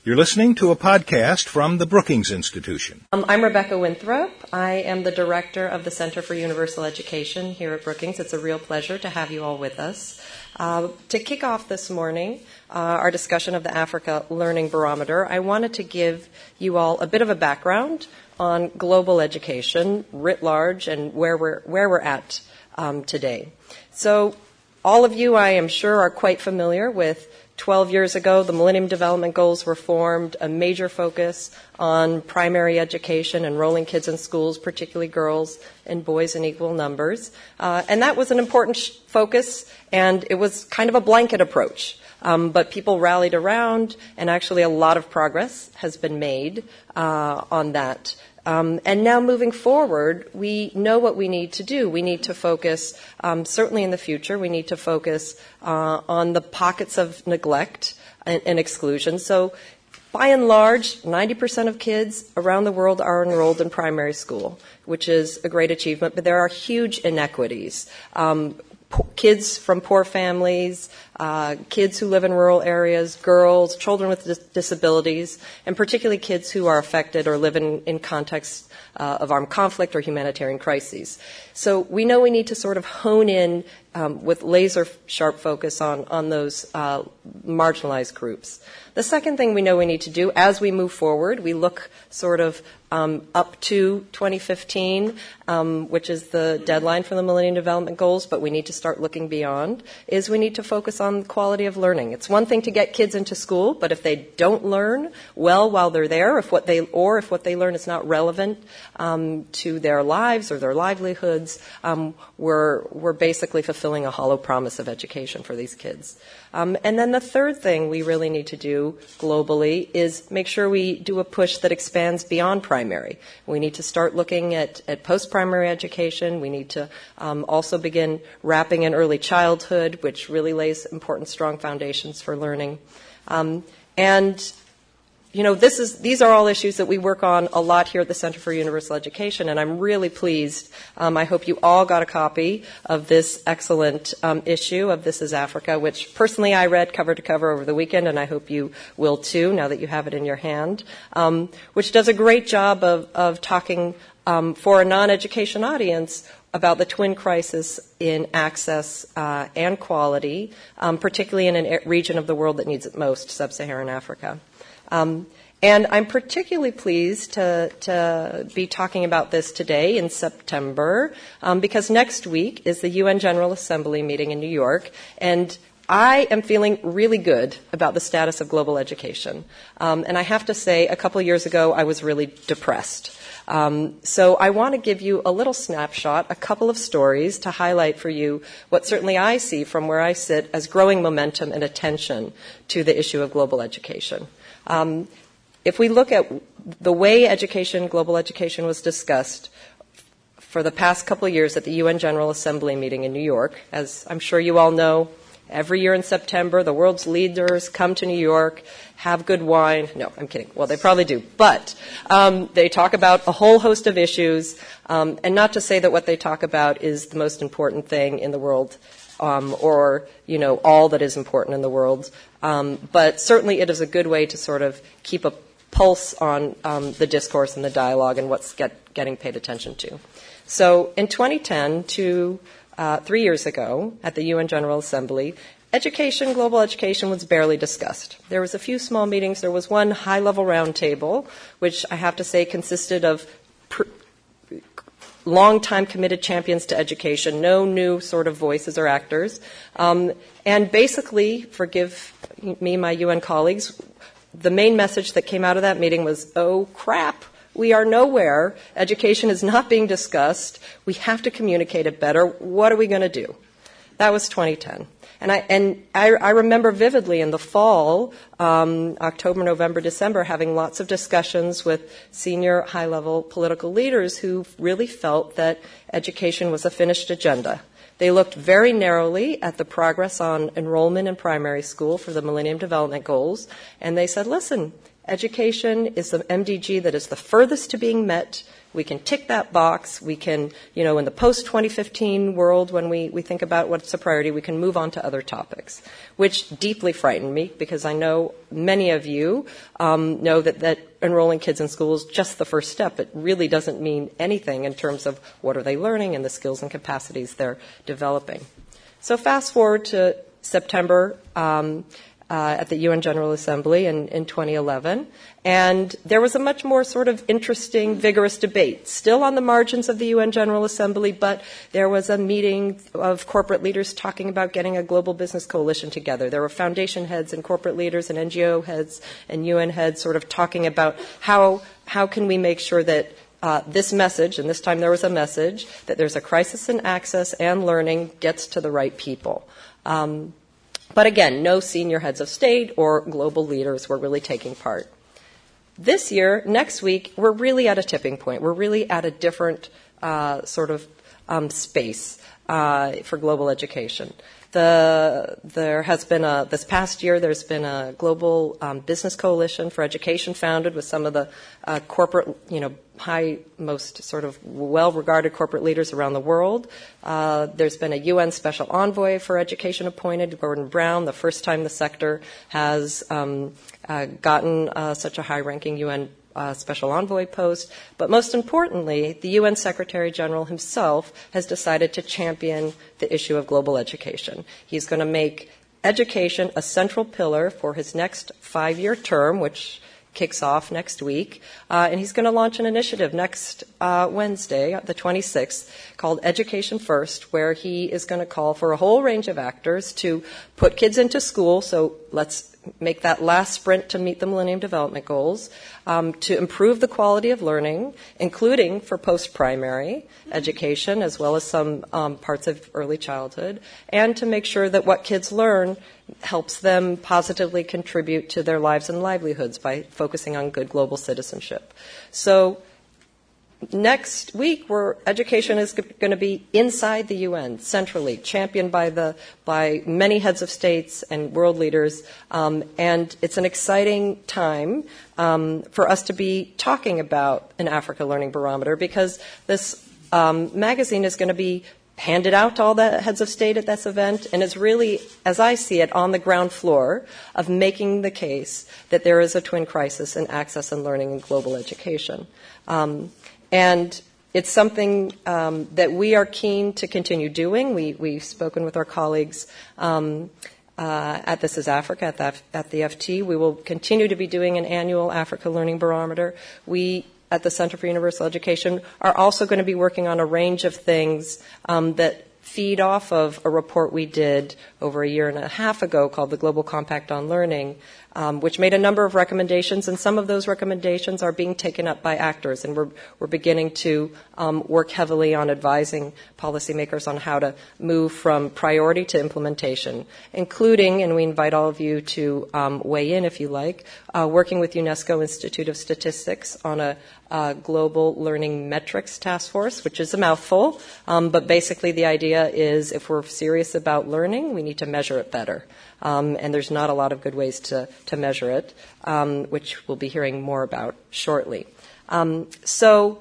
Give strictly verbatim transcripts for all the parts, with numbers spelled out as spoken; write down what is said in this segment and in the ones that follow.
You're listening to a podcast from the Brookings Institution. Um, I'm Rebecca Winthrop. I am the director of the Center for Universal Education here at Brookings. It's a real pleasure to have you all with us. Uh, to kick off this morning, uh, our discussion of the Africa Learning Barometer, I wanted to give you all a bit of a background on global education writ large and where we're, where we're at um, today. So all of you, I am sure, are quite familiar with twelve years ago, the Millennium Development Goals were formed, a major focus on primary education, enrolling kids in schools, particularly girls and boys in equal numbers. Uh, and that was an important sh- focus, and it was kind of a blanket approach. Um, but people rallied around, and actually a lot of progress has been made uh, on that. Um, and now moving forward, we know what we need to do. We need to focus, um, certainly in the future, we need to focus uh, on the pockets of neglect and, and exclusion. So by and large, ninety percent of kids around the world are enrolled in primary school, which is a great achievement, but there are huge inequities. Um, Kids from poor families, uh, kids who live in rural areas, girls, children with dis- disabilities, and particularly kids who are affected or live in, in contexts uh, of armed conflict or humanitarian crises. So we know we need to sort of hone in um, with laser sharp focus on, on those uh, marginalized groups. The second thing we know we need to do as we move forward, we look sort of um, up to twenty fifteen, um, which is the deadline for the Millennium Development Goals, but we need to start looking beyond, is we need to focus on quality of learning. It's one thing to get kids into school, but if they don't learn well while they're there, if what they or if what they learn is not relevant um, to their lives or their livelihoods, um, we're we're basically fulfilling a hollow promise of education for these kids. Um, and then the third thing we really need to do globally is make sure we do a push that expands beyond primary. We need to start looking at, at post-primary education. We need to um, also begin wrapping in early childhood, which really lays important, strong foundations for learning. Um, and You know, this is, these are all issues that we work on a lot here at the Center for Universal Education, and I'm really pleased. Um, I hope you all got a copy of this excellent um, issue of This is Africa, which personally I read cover to cover over the weekend, and I hope you will too, now that you have it in your hand, um, which does a great job of, of talking um, for a non-education audience about the twin crisis in access uh, and quality, um, particularly in a region of the world that needs it most, sub-Saharan Africa. Um, and I'm particularly pleased to, to be talking about this today in September um, because next week is the U N General Assembly meeting in New York, and I am feeling really good about the status of global education. Um, and I have to say, a couple of years ago, I was really depressed. Um, so I want to give you a little snapshot, a couple of stories to highlight for you what certainly I see from where I sit as growing momentum and attention to the issue of global education. Um, if we look at the way education, global education was discussed for the past couple of years at the U N General Assembly meeting in New York, as I'm sure you all know, every year in September, the world's leaders come to New York, have good wine. No, I'm kidding. Well, they probably do. But um, they talk about a whole host of issues, um, and not to say that what they talk about is the most important thing in the world um, or, you know, all that is important in the world. Um, but certainly it is a good way to sort of keep a pulse on um, the discourse and the dialogue and what's get, getting paid attention to. So in twenty ten, to uh, three years ago at the U N General Assembly, education, global education, was barely discussed. There was a few small meetings. There was one high-level roundtable, which I have to say consisted of pr- long-time committed champions to education, no new sort of voices or actors. Um, and basically, forgive me, my U N colleagues, the main message that came out of that meeting was, oh, crap, we are nowhere. Education is not being discussed. We have to communicate it better. What are we going to do? That was twenty ten. And I, and I, I remember vividly in the fall, um, October, November, December, having lots of discussions with senior high-level political leaders who really felt that education was a finished agenda. They looked very narrowly at the progress on enrollment in primary school for the Millennium Development Goals, and they said, listen, Education is the M D G that is the furthest to being met. We can tick that box. We can, you know, in the post twenty fifteen world, when we, we think about what's a priority, we can move on to other topics, which deeply frightened me because I know many of you um, know that, that enrolling kids in school is just the first step. It really doesn't mean anything in terms of what are they learning and the skills and capacities they're developing. So fast forward to September um, uh, at the U N General Assembly in, in twenty eleven. And there was a much more sort of interesting, vigorous debate, still on the margins of the U N General Assembly, but there was a meeting of corporate leaders talking about getting a global business coalition together. There were foundation heads and corporate leaders and N G O heads and U N heads sort of talking about how, how can we make sure that uh, this message, and this time there was a message, that there's a crisis in access and learning gets to the right people. Um, but again, no senior heads of state or global leaders were really taking part. This year, next week, we're really at a tipping point. We're really at a different uh, sort of um, space uh, for global education. The, there has been a, this past year, there's been a global um, business coalition for education founded with some of the uh, corporate, you know, high, most sort of well-regarded corporate leaders around the world. Uh, there's been a U N special envoy for education appointed, Gordon Brown, the first time the sector has um, uh, gotten uh, such a high-ranking U N Uh, special envoy post. But most importantly, the U N Secretary General himself has decided to champion the issue of global education. He's going to make education a central pillar for his next five-year term, which kicks off next week. Uh, and he's going to launch an initiative next uh, Wednesday, the twenty-sixth, called Education First, where he is going to call for a whole range of actors to put kids into school. So let's make that last sprint to meet the Millennium Development Goals, um, to improve the quality of learning, including for post-primary education, as well as some um, parts of early childhood, and to make sure that what kids learn helps them positively contribute to their lives and livelihoods by focusing on good global citizenship. So next week, where education is going to be inside the U N, centrally, championed by the by many heads of states and world leaders, um, and it's an exciting time um, for us to be talking about an Africa Learning Barometer, because this um, magazine is going to be handed out to all the heads of state at this event, and is really, as I see it, on the ground floor of making the case that there is a twin crisis in access and learning in global education. Um, And it's something um, that we are keen to continue doing. We, we've spoken with our colleagues um, uh, at This is Africa, at the, at the F T. We will continue to be doing an annual Africa Learning Barometer. We, at the Center for Universal Education, are also going to be working on a range of things um, that feed off of a report we did over a year and a half ago called the Global Compact on Learning, Um, which made a number of recommendations, and some of those recommendations are being taken up by actors, and we're, we're beginning to um, work heavily on advising policymakers on how to move from priority to implementation, including, and we invite all of you to um, weigh in if you like, uh, working with UNESCO Institute of Statistics on a uh, global learning metrics task force, which is a mouthful, um, but basically the idea is if we're serious about learning, we need to measure it better. Um, and there's not a lot of good ways to, to measure it, um, which we'll be hearing more about shortly. Um, so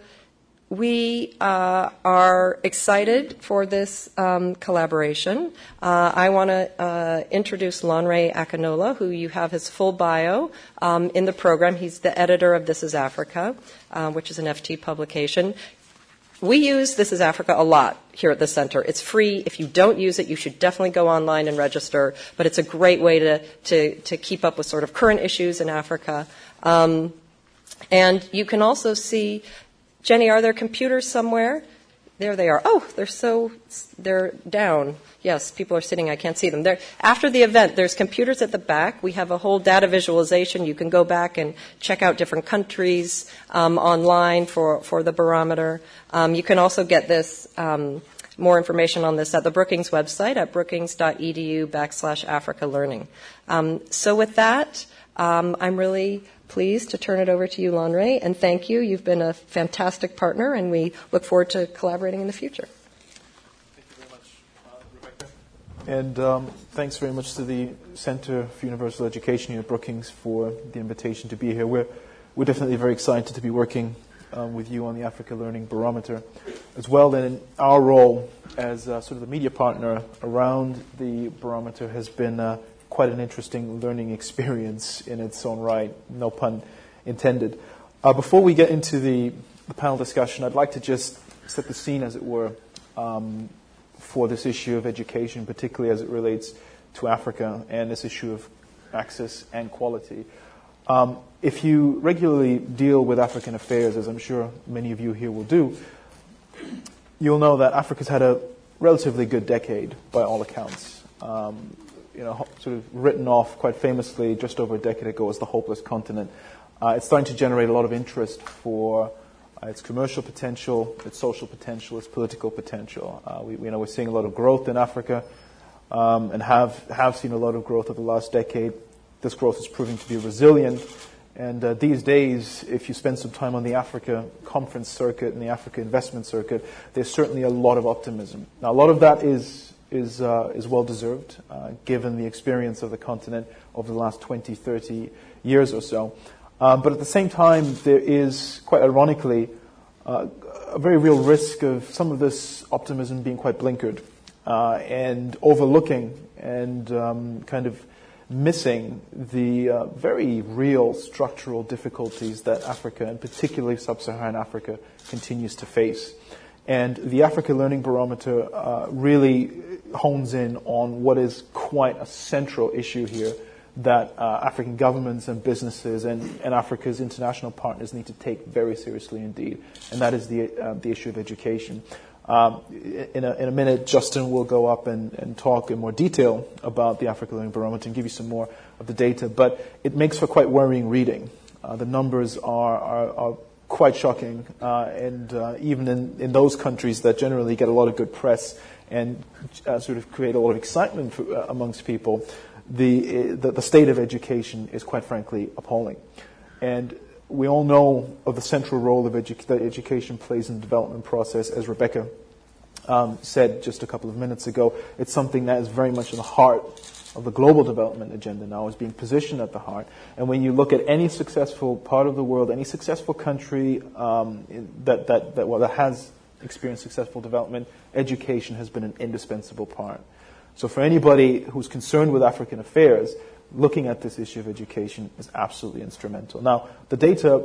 we uh, are excited for this um, collaboration. Uh, I want to uh, introduce Lanre Akinola, who you have his full bio um, in the program. He's the editor of This is Africa, uh, which is an F T publication. We use This is Africa a lot here at the center. It's free. If you don't use it, you should definitely go online and register. But it's a great way to, to, to keep up with sort of current issues in Africa. Um, and you can also see, Jenny, are there computers somewhere? There they are. Oh, they're so, they're down. Yes, people are sitting. I can't see them. They're, after the event, there's computers at the back. We have a whole data visualization. You can go back and check out different countries um, online for, for the barometer. Um, you can also get this, um, more information on this at the Brookings website at brookings.edu backslash Africa Learning. Um, so with that, um, I'm really pleased to turn it over to you, Lanre, and thank you. You've been a fantastic partner, and we look forward to collaborating in the future. Thank you very much, uh, Rebecca. And um, thanks very much to the Center for Universal Education here at Brookings for the invitation to be here. We're, we're definitely very excited to be working um, with you on the Africa Learning Barometer as well. And in our role as uh, sort of the media partner around the barometer has been uh, quite an interesting learning experience in its own right, no pun intended. Uh, before we get into the, the panel discussion, I'd like to just set the scene, as it were, um, for this issue of education, particularly as it relates to Africa and this issue of access and quality. Um, if you regularly deal with African affairs, as I'm sure many of you here will do, you'll know that Africa's had a relatively good decade by all accounts. Um, you know, sort of written off quite famously just over a decade ago as the hopeless continent. Uh, it's starting to generate a lot of interest for uh, its commercial potential, its social potential, its political potential. Uh, we, you know, we're seeing a lot of growth in Africa, um, and have have seen a lot of growth over the last decade. This growth is proving to be resilient. And uh, these days, if you spend some time on the Africa conference circuit and the Africa investment circuit, there's certainly a lot of optimism. Now, a lot of that is is uh, is well deserved, uh, given the experience of the continent over the last twenty, thirty years or so. Uh, but at the same time, there is, quite ironically, uh, a very real risk of some of this optimism being quite blinkered uh, and overlooking and um, kind of missing the uh, very real structural difficulties that Africa, and particularly sub-Saharan Africa, continues to face. And the Africa Learning Barometer uh, really hones in on what is quite a central issue here that uh, African governments and businesses and, and Africa's international partners need to take very seriously indeed, and that is the uh, the issue of education. Um, in, a, in a minute, Justin will go up and, and talk in more detail about the Africa Learning Barometer and give you some more of the data, but it makes for quite worrying reading. Uh, the numbers are, are, are quite shocking, uh, and uh, even in, in those countries that generally get a lot of good press and uh, sort of create a lot of excitement for, uh, amongst people, the, the the state of education is quite frankly appalling. And we all know of the central role of edu- that education plays in the development process, as Rebecca um, said just a couple of minutes ago. It's something that is very much in the heart of the global development agenda now, is being positioned at the heart. And when you look at any successful part of the world, any successful country um, that that that, well, that has experienced successful development, education has been an indispensable part. So for anybody who's concerned with African affairs, looking at this issue of education is absolutely instrumental. Now, the data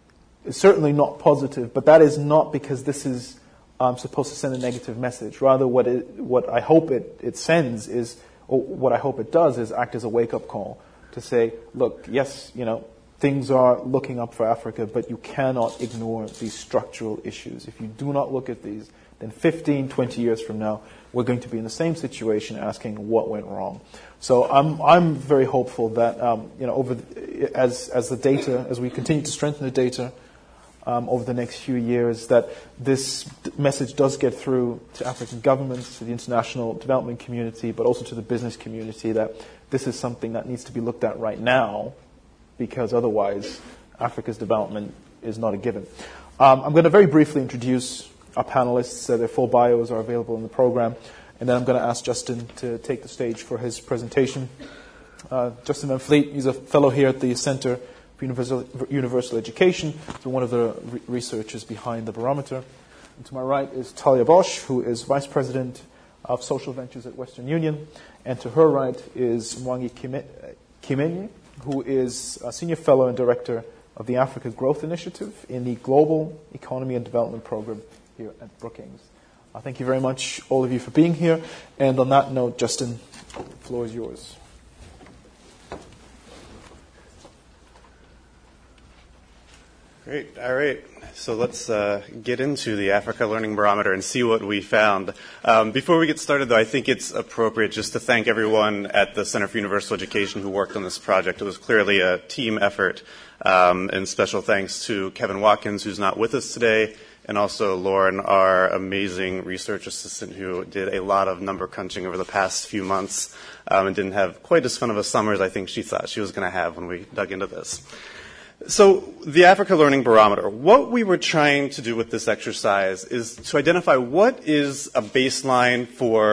is certainly not positive, but that is not because this is um, supposed to send a negative message. Rather, what it, what I hope it, it sends is, or what I hope it does is act as a wake-up call to say, look, yes, you know, things are looking up for Africa, but you cannot ignore these structural issues. If you do not look at these, then fifteen, twenty years from now, we're going to be in the same situation asking what went wrong. So I'm I'm very hopeful that um, you know over the, as as the data as we continue to strengthen the data um, over the next few years, that this message does get through to African governments, to the international development community, but also to the business community, that this is something that needs to be looked at right now, because otherwise Africa's development is not a given. Um, I'm going to very briefly introduce our panelists. Uh, their full bios are available in the program. And then I'm going to ask Justin to take the stage for his presentation. Uh, Justin Van Fleet, he's a fellow here at the Center for Universal, Universal Education. He's one of the re- researchers behind the barometer. And to my right is Talia Bosch, who is Vice President of Social Ventures at Western Union. And to her right is Mwangi Kimenyi, who is a Senior Fellow and Director of the Africa Growth Initiative in the Global Economy and Development Program here at Brookings. Uh, thank you very much, all of you, for being here. And on that note, Justin, the floor is yours. Great. All right. So let's uh, get into the Africa Learning Barometer and see what we found. Um, before we get started, though, I think it's appropriate just to thank everyone at the Center for Universal Education who worked on this project. It was clearly a team effort. Um, and special thanks to Kevin Watkins, who's not with us today, and also Lauren, our amazing research assistant, who did a lot of number crunching over the past few months um, and didn't have quite as fun of a summer as I think she thought she was going to have when we dug into this. So the Africa Learning Barometer, what we were trying to do with this exercise is to identify what is a baseline for the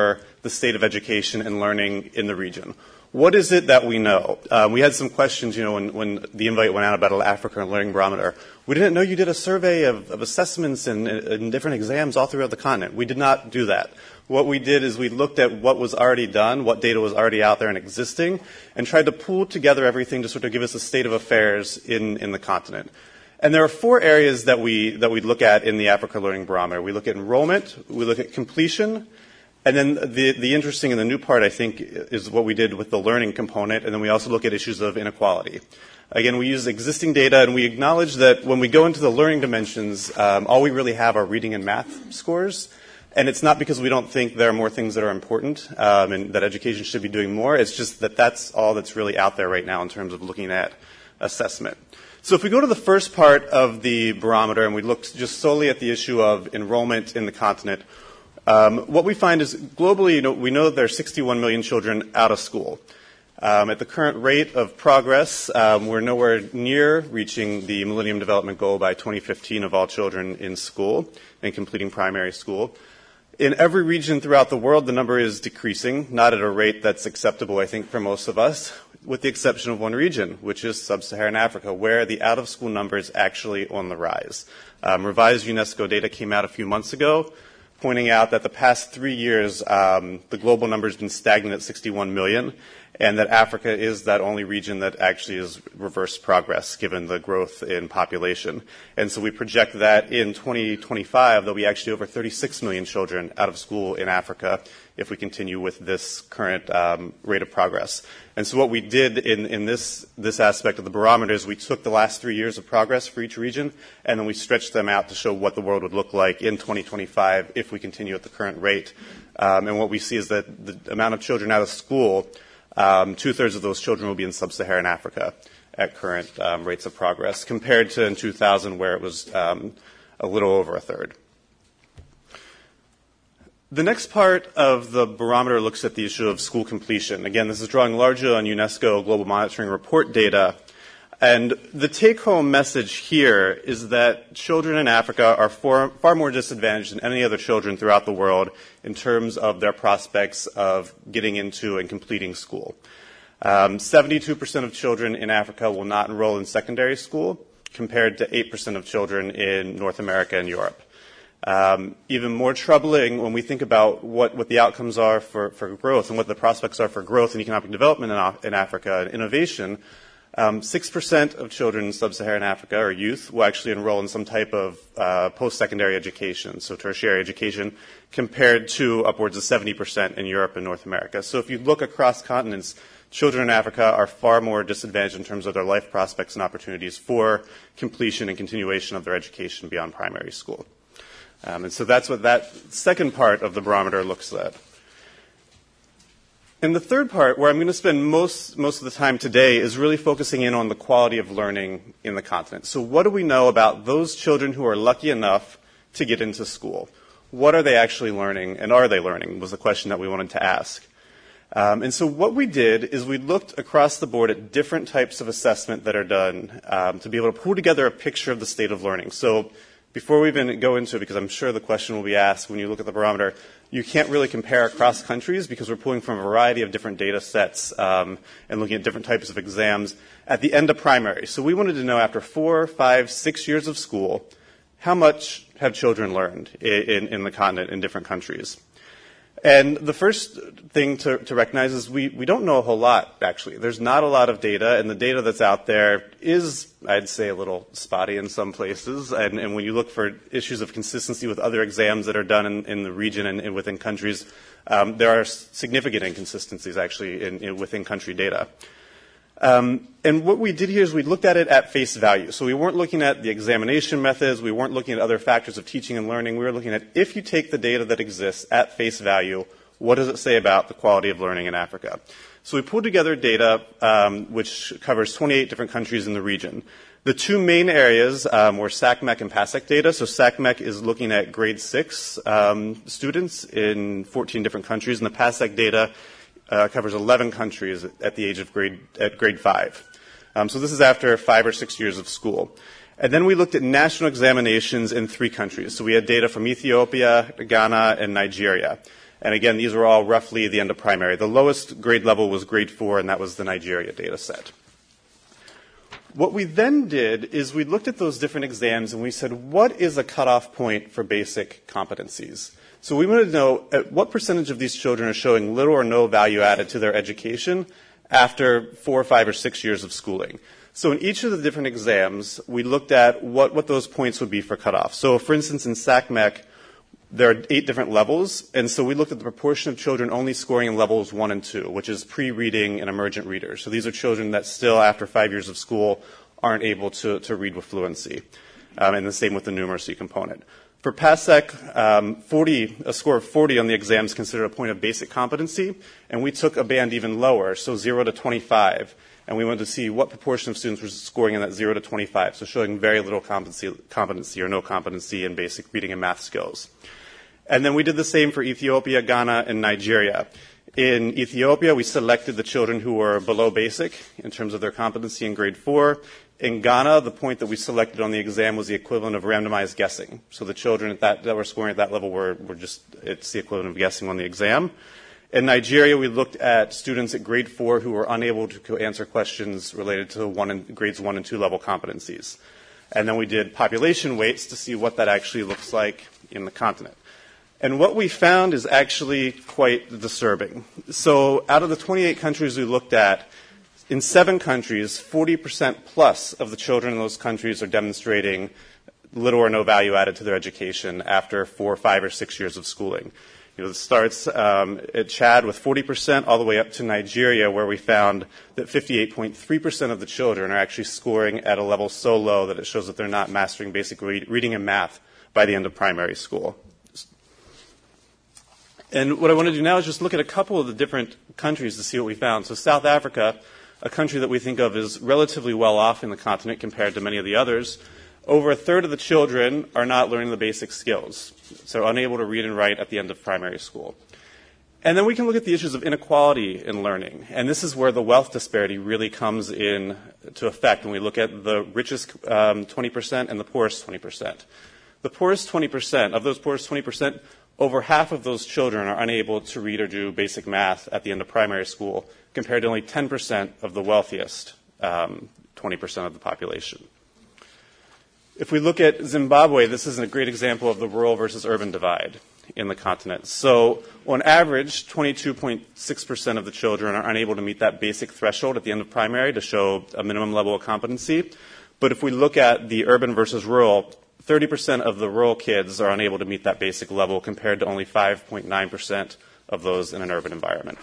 the state of education and learning in the region. What is it that we know? Uh, we had some questions, you know, when, when the invite went out about an Africa Learning Barometer. We didn't know you did a survey of, of assessments and, and different exams all throughout the continent. We did not do that. What we did is we looked at what was already done, what data was already out there and existing, and tried to pool together everything to sort of give us a state of affairs in, in the continent. And there are four areas that we, that we look at in the Africa Learning Barometer. We look at enrollment, we look at completion, and then the, the interesting and the new part, I think, is what we did with the learning component, and then we also look at issues of inequality. Again, we use existing data, and we acknowledge that when we go into the learning dimensions, um, all we really have are reading and math scores. And it's not because we don't think there are more things that are important um, and that education should be doing more. It's just that that's all that's really out there right now in terms of looking at assessment. So if we go to the first part of the barometer and we look just solely at the issue of enrollment in the continent, um, what we find is globally, you know, we know that there are sixty-one million children out of school. Um, at the current rate of progress, um, we're nowhere near reaching the Millennium Development Goal by twenty fifteen of all children in school and completing primary school. In every region throughout the world, the number is decreasing, not at a rate that's acceptable, I think, for most of us, with the exception of one region, which is sub-Saharan Africa, where the out-of-school number is actually on the rise. Um, revised UNESCO data came out a few months ago, pointing out that the past three years, um, the global number has been stagnant at sixty-one million, and that Africa is that only region that actually has reversed progress given the growth in population. And so we project that in twenty twenty-five, there'll be actually over thirty-six million children out of school in Africa if we continue with this current um, rate of progress. And so what we did in, in this, this aspect of the barometer is we took the last three years of progress for each region, and then we stretched them out to show what the world would look like in twenty twenty-five if we continue at the current rate. Um, and what we see is that the amount of children out of school, Um, two-thirds of those children will be in sub-Saharan Africa at current um, rates of progress, compared to in two thousand where it was um, a little over a third. The next part of the barometer looks at the issue of school completion. Again, this is drawing largely on UNESCO Global Monitoring Report data. And the take-home message here is that children in Africa are far, far more disadvantaged than any other children throughout the world in terms of their prospects of getting into and completing school. Um, seventy-two percent of children in Africa will not enroll in secondary school, compared to eight percent of children in North America and Europe. Um, even more troubling when we think about what, what the outcomes are for, for growth and what the prospects are for growth and economic development in, in Africa and innovation. Um, six percent of children in sub-Saharan Africa, or youth, will actually enroll in some type of uh, post-secondary education, so tertiary education, compared to upwards of seventy percent in Europe and North America. So if you look across continents, children in Africa are far more disadvantaged in terms of their life prospects and opportunities for completion and continuation of their education beyond primary school. Um, and so that's what that second part of the barometer looks at. And the third part, where I'm going to spend most, most of the time today, is really focusing in on the quality of learning in the continent. So what do we know about those children who are lucky enough to get into school? What are they actually learning, and are they learning, was the question that we wanted to ask. Um, and so what we did is we looked across the board at different types of assessment that are done um, to be able to pull together a picture of the state of learning. So before we even go into it, because I'm sure the question will be asked when you look at the barometer, you can't really compare across countries because we're pulling from a variety of different data sets um, and looking at different types of exams at the end of primary. So we wanted to know after four, five, six years of school, how much have children learned in, in the continent in different countries? And the first thing to, to recognize is we, we don't know a whole lot, actually. There's not a lot of data, and the data that's out there is, I'd say, a little spotty in some places. And, and when you look for issues of consistency with other exams that are done in, in the region and, and within countries, um, there are significant inconsistencies, actually, in, in within country data. Um, and what we did here is we looked at it at face value. So we weren't looking at the examination methods. We weren't looking at other factors of teaching and learning. We were looking at, if you take the data that exists at face value, what does it say about the quality of learning in Africa? So we pulled together data um, which covers twenty-eight different countries in the region. The two main areas um, were SACMEC and PASEC data. So SACMEC is looking at grade six um, students in fourteen different countries, and the PASEC data Uh, covers eleven countries at the age of grade at grade five. Um, so this is after five or six years of school. And then we looked at national examinations in three countries. So we had data from Ethiopia, Ghana, and Nigeria. And again, these were all roughly the end of primary. The lowest grade level was grade four, and that was the Nigeria data set. What we then did is we looked at those different exams and we said, what is a cutoff point for basic competencies? So we wanted to know at what percentage of these children are showing little or no value added to their education after four, five, or six years of schooling. So in each of the different exams, we looked at what, what those points would be for cutoff. So for instance, in SACMEC, there are eight different levels, and so we looked at the proportion of children only scoring in levels one and two, which is pre-reading and emergent readers. So these are children that still, after five years of school, aren't able to, to read with fluency, um, and the same with the numeracy component. For PASEC, um, forty, a score of forty on the exam is considered a point of basic competency, and we took a band even lower, so zero to twenty-five, and we wanted to see what proportion of students were scoring in that zero to twenty-five, so showing very little competency, competency or no competency in basic reading and math skills. And then we did the same for Ethiopia, Ghana, and Nigeria. In Ethiopia, we selected the children who were below basic in terms of their competency in grade four. In Ghana, the point that we selected on the exam was the equivalent of randomized guessing. So the children at that, that were scoring at that level were, were just, it's the equivalent of guessing on the exam. In Nigeria, we looked at students at grade four who were unable to answer questions related to one and, grades one and two level competencies. And then we did population weights to see what that actually looks like in the continent. And what we found is actually quite disturbing. So out of the twenty-eight countries we looked at, in seven countries, forty percent plus of the children in those countries are demonstrating little or no value added to their education after four, five, or six years of schooling. You know, it starts um, at Chad with forty percent all the way up to Nigeria, where we found that fifty-eight point three percent of the children are actually scoring at a level so low that it shows that they're not mastering basic read- reading and math by the end of primary school. And what I want to do now is just look at a couple of the different countries to see what we found. So South Africa, a country that we think of as relatively well off in the continent compared to many of the others, over a third of the children are not learning the basic skills, so unable to read and write at the end of primary school. And then we can look at the issues of inequality in learning. And this is where the wealth disparity really comes in to effect when we look at the richest um, twenty percent and the poorest twenty percent. The poorest twenty percent, of those poorest twenty percent, over half of those children are unable to read or do basic math at the end of primary school, compared to only ten percent of the wealthiest um, twenty percent of the population. If we look at Zimbabwe, this is a great example of the rural versus urban divide in the continent. So on average, twenty-two point six percent of the children are unable to meet that basic threshold at the end of primary to show a minimum level of competency. But if we look at the urban versus rural, thirty percent of the rural kids are unable to meet that basic level compared to only five point nine percent of those in an urban environment.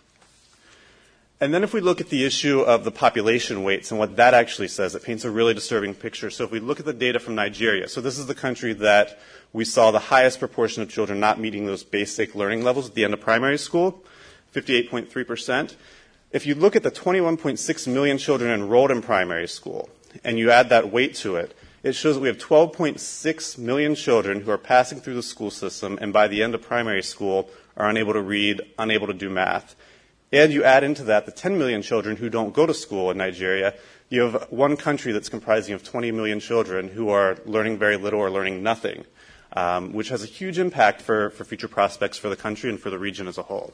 And then if we look at the issue of the population weights and what that actually says, it paints a really disturbing picture. So if we look at the data from Nigeria, so this is the country that we saw the highest proportion of children not meeting those basic learning levels at the end of primary school, fifty-eight point three percent. If you look at the twenty-one point six million children enrolled in primary school and you add that weight to it, it shows that we have twelve point six million children who are passing through the school system and by the end of primary school are unable to read, unable to do math. And you add into that the ten million children who don't go to school in Nigeria, you have one country that's comprising of twenty million children who are learning very little or learning nothing, um, which has a huge impact for, for future prospects for the country and for the region as a whole.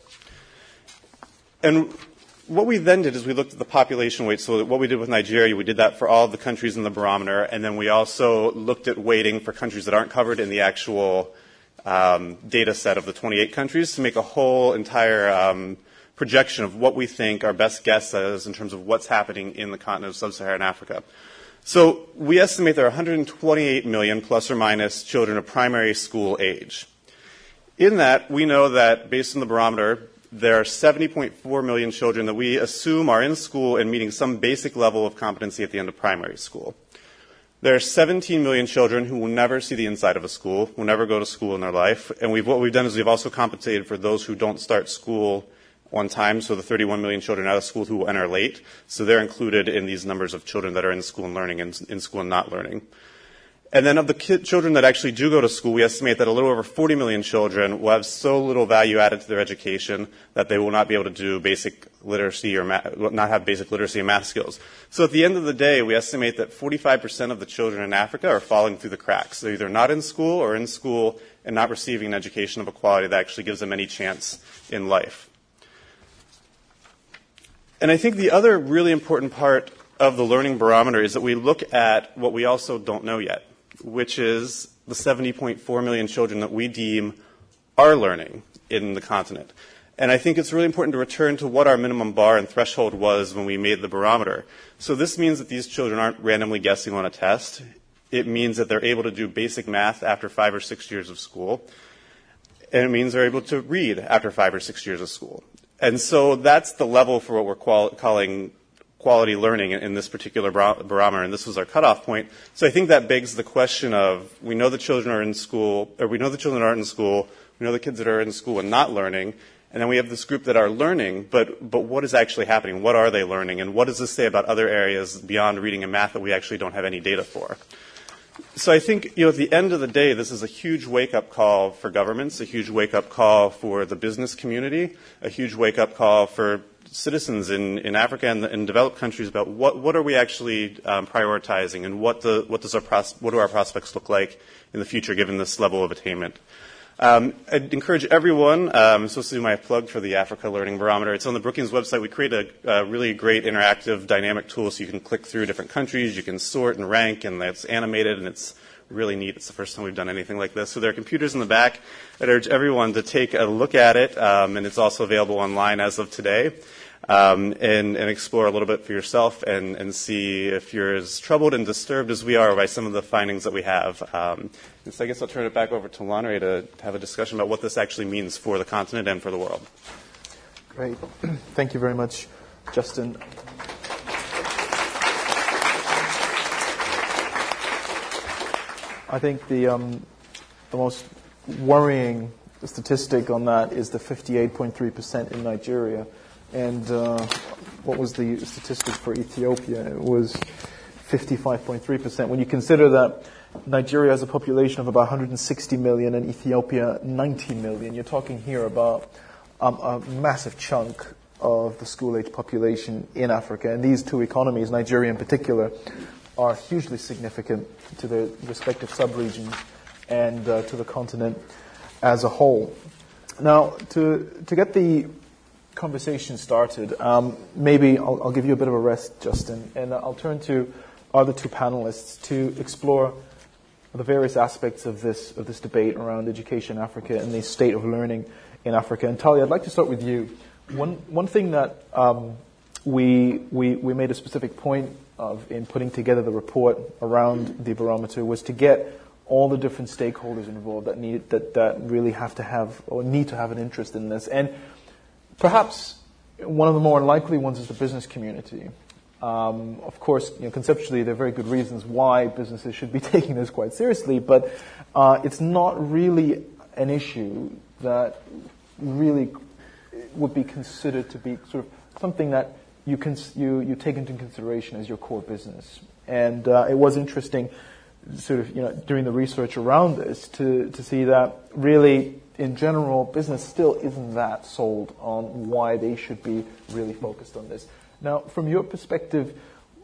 And what we then did is we looked at the population weight. So what we did with Nigeria, we did that for all of the countries in the barometer, and then we also looked at weighting for countries that aren't covered in the actual um, data set of the twenty-eight countries to make a whole entire um, projection of what we think our best guess is in terms of what's happening in the continent of sub-Saharan Africa. So we estimate there are one hundred twenty-eight million plus or minus children of primary school age. In that, we know that based on the barometer, there are seventy point four million children that we assume are in school and meeting some basic level of competency at the end of primary school. There are seventeen million children who will never see the inside of a school, will never go to school in their life. And we've, what we've done is we've also compensated for those who don't start school on time, so the thirty-one million children out of school who will enter late. So they're included in these numbers of children that are in school and learning and in school and not learning. And then of the ki- children that actually do go to school, we estimate that a little over forty million children will have so little value added to their education that they will not be able to do basic literacy or ma- not have basic literacy and math skills. So at the end of the day, we estimate that forty-five percent of the children in Africa are falling through the cracks. They're either not in school or in school and not receiving an education of a quality that actually gives them any chance in life. And I think the other really important part of the Learning Barometer is that we look at what we also don't know yet, which is the seventy point four million children that we deem are learning in the continent. And I think it's really important to return to what our minimum bar and threshold was when we made the barometer. So this means that these children aren't randomly guessing on a test. It means that they're able to do basic math after five or six years of school. And it means they're able to read after five or six years of school. And so that's the level for what we're qual- calling quality learning in this particular barometer, and this was our cutoff point. So I think that begs the question of, we know the children are in school, or we know the children aren't in school, we know the kids that are in school and not learning, and then we have this group that are learning, but, but what is actually happening? What are they learning? And what does this say about other areas beyond reading and math that we actually don't have any data for? So I think, you know, at the end of the day, this is a huge wake-up call for governments, a huge wake-up call for the business community, a huge wake-up call for citizens in, in Africa and in developed countries about what, what are we actually um, prioritizing and what, the, what, does our pros- what do our prospects look like in the future given this level of attainment. Um, I'd encourage everyone, um, so this is my plug for the Africa Learning Barometer. It's on the Brookings website. We create a, a really great interactive dynamic tool so you can click through different countries, you can sort and rank, and it's animated and it's really neat. It's the first time we've done anything like this. So there are computers in the back. I'd urge everyone to take a look at it, um, and it's also available online as of today. Um, and, and explore a little bit for yourself and, and see if you're as troubled and disturbed as we are by some of the findings that we have. Um, and so I guess I'll turn it back over to Lanre to have a discussion about what this actually means for the continent and for the world. Great. Thank you very much, Justin. I think the um, the most worrying statistic on that is the fifty-eight point three percent in Nigeria. And uh, what was the statistic for Ethiopia? It was fifty-five point three percent. When you consider that Nigeria has a population of about one hundred sixty million and Ethiopia ninety million, you're talking here about um, a massive chunk of the school-age population in Africa. And these two economies, Nigeria in particular, are hugely significant to their respective subregions and uh, to the continent as a whole. Now, to to get the conversation started, um, maybe I'll, I'll give you a bit of a rest, Justin, and I'll turn to our other two panelists to explore the various aspects of this of this debate around education in Africa and the state of learning in Africa. And Talia, I'd like to start with you. One one thing that um, we we we made a specific point of in putting together the report around the barometer was to get all the different stakeholders involved that need that that really have to have or need to have an interest in this. And perhaps one of the more unlikely ones is the business community. Um, of course, you know, conceptually, there are very good reasons why businesses should be taking this quite seriously, but uh, it's not really an issue that really would be considered to be sort of something that you can you you take into consideration as your core business. And uh, it was interesting, sort of, you know, doing the research around this to to see that really, in general, business still isn't that sold on why they should be really focused on this. Now, from your perspective,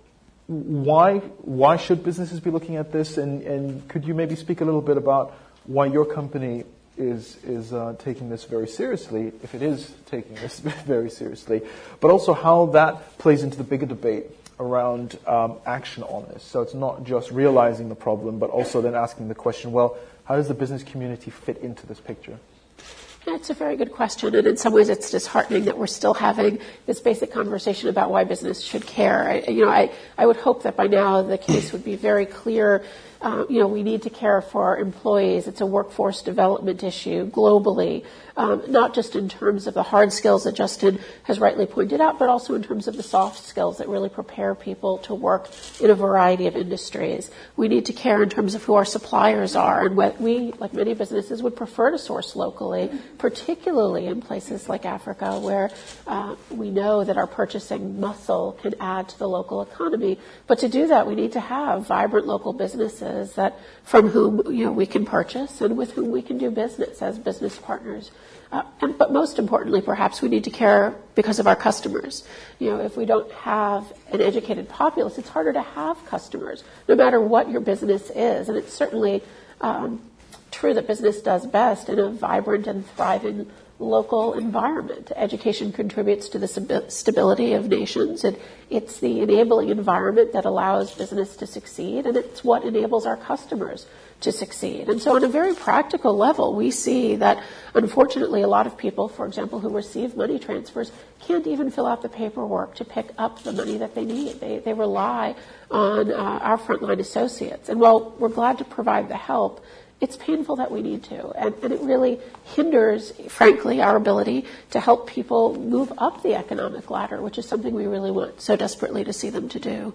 why why should businesses be looking at this? And, and could you maybe speak a little bit about why your company is is uh, taking this very seriously, if it is taking this very seriously, but also how that plays into the bigger debate around um, action on this. So it's not just realizing the problem, but also then asking the question, well, how does the business community fit into this picture? That's a very good question, and in some ways it's disheartening that we're still having this basic conversation about why business should care. I, you know, I, I would hope that by now the case would be very clear. Uh, you know, we need to care for our employees. It's a workforce development issue globally, um, not just in terms of the hard skills that Justin has rightly pointed out, but also in terms of the soft skills that really prepare people to work in a variety of industries. We need to care in terms of who our suppliers are, and what we, like many businesses, would prefer to source locally particularly in places like Africa where uh, we know that our purchasing muscle can add to the local economy. But to do that, we need to have vibrant local businesses that from whom you know we can purchase and with whom we can do business as business partners. Uh, and, but most importantly, perhaps we need to care because of our customers. You know, if we don't have an educated populace, it's harder to have customers, no matter what your business is. And it's certainly um, true that business does best in a vibrant and thriving local environment. Education contributes to the stability of nations. It, it's the enabling environment that allows business to succeed, and it's what enables our customers to succeed. And so on a very practical level, we see that, unfortunately, a lot of people, for example, who receive money transfers can't even fill out the paperwork to pick up the money that they need. They, they rely on uh, our frontline associates. And while we're glad to provide the help, it's painful that we need to, and, and it really hinders, frankly, our ability to help people move up the economic ladder, which is something we really want so desperately to see them to do.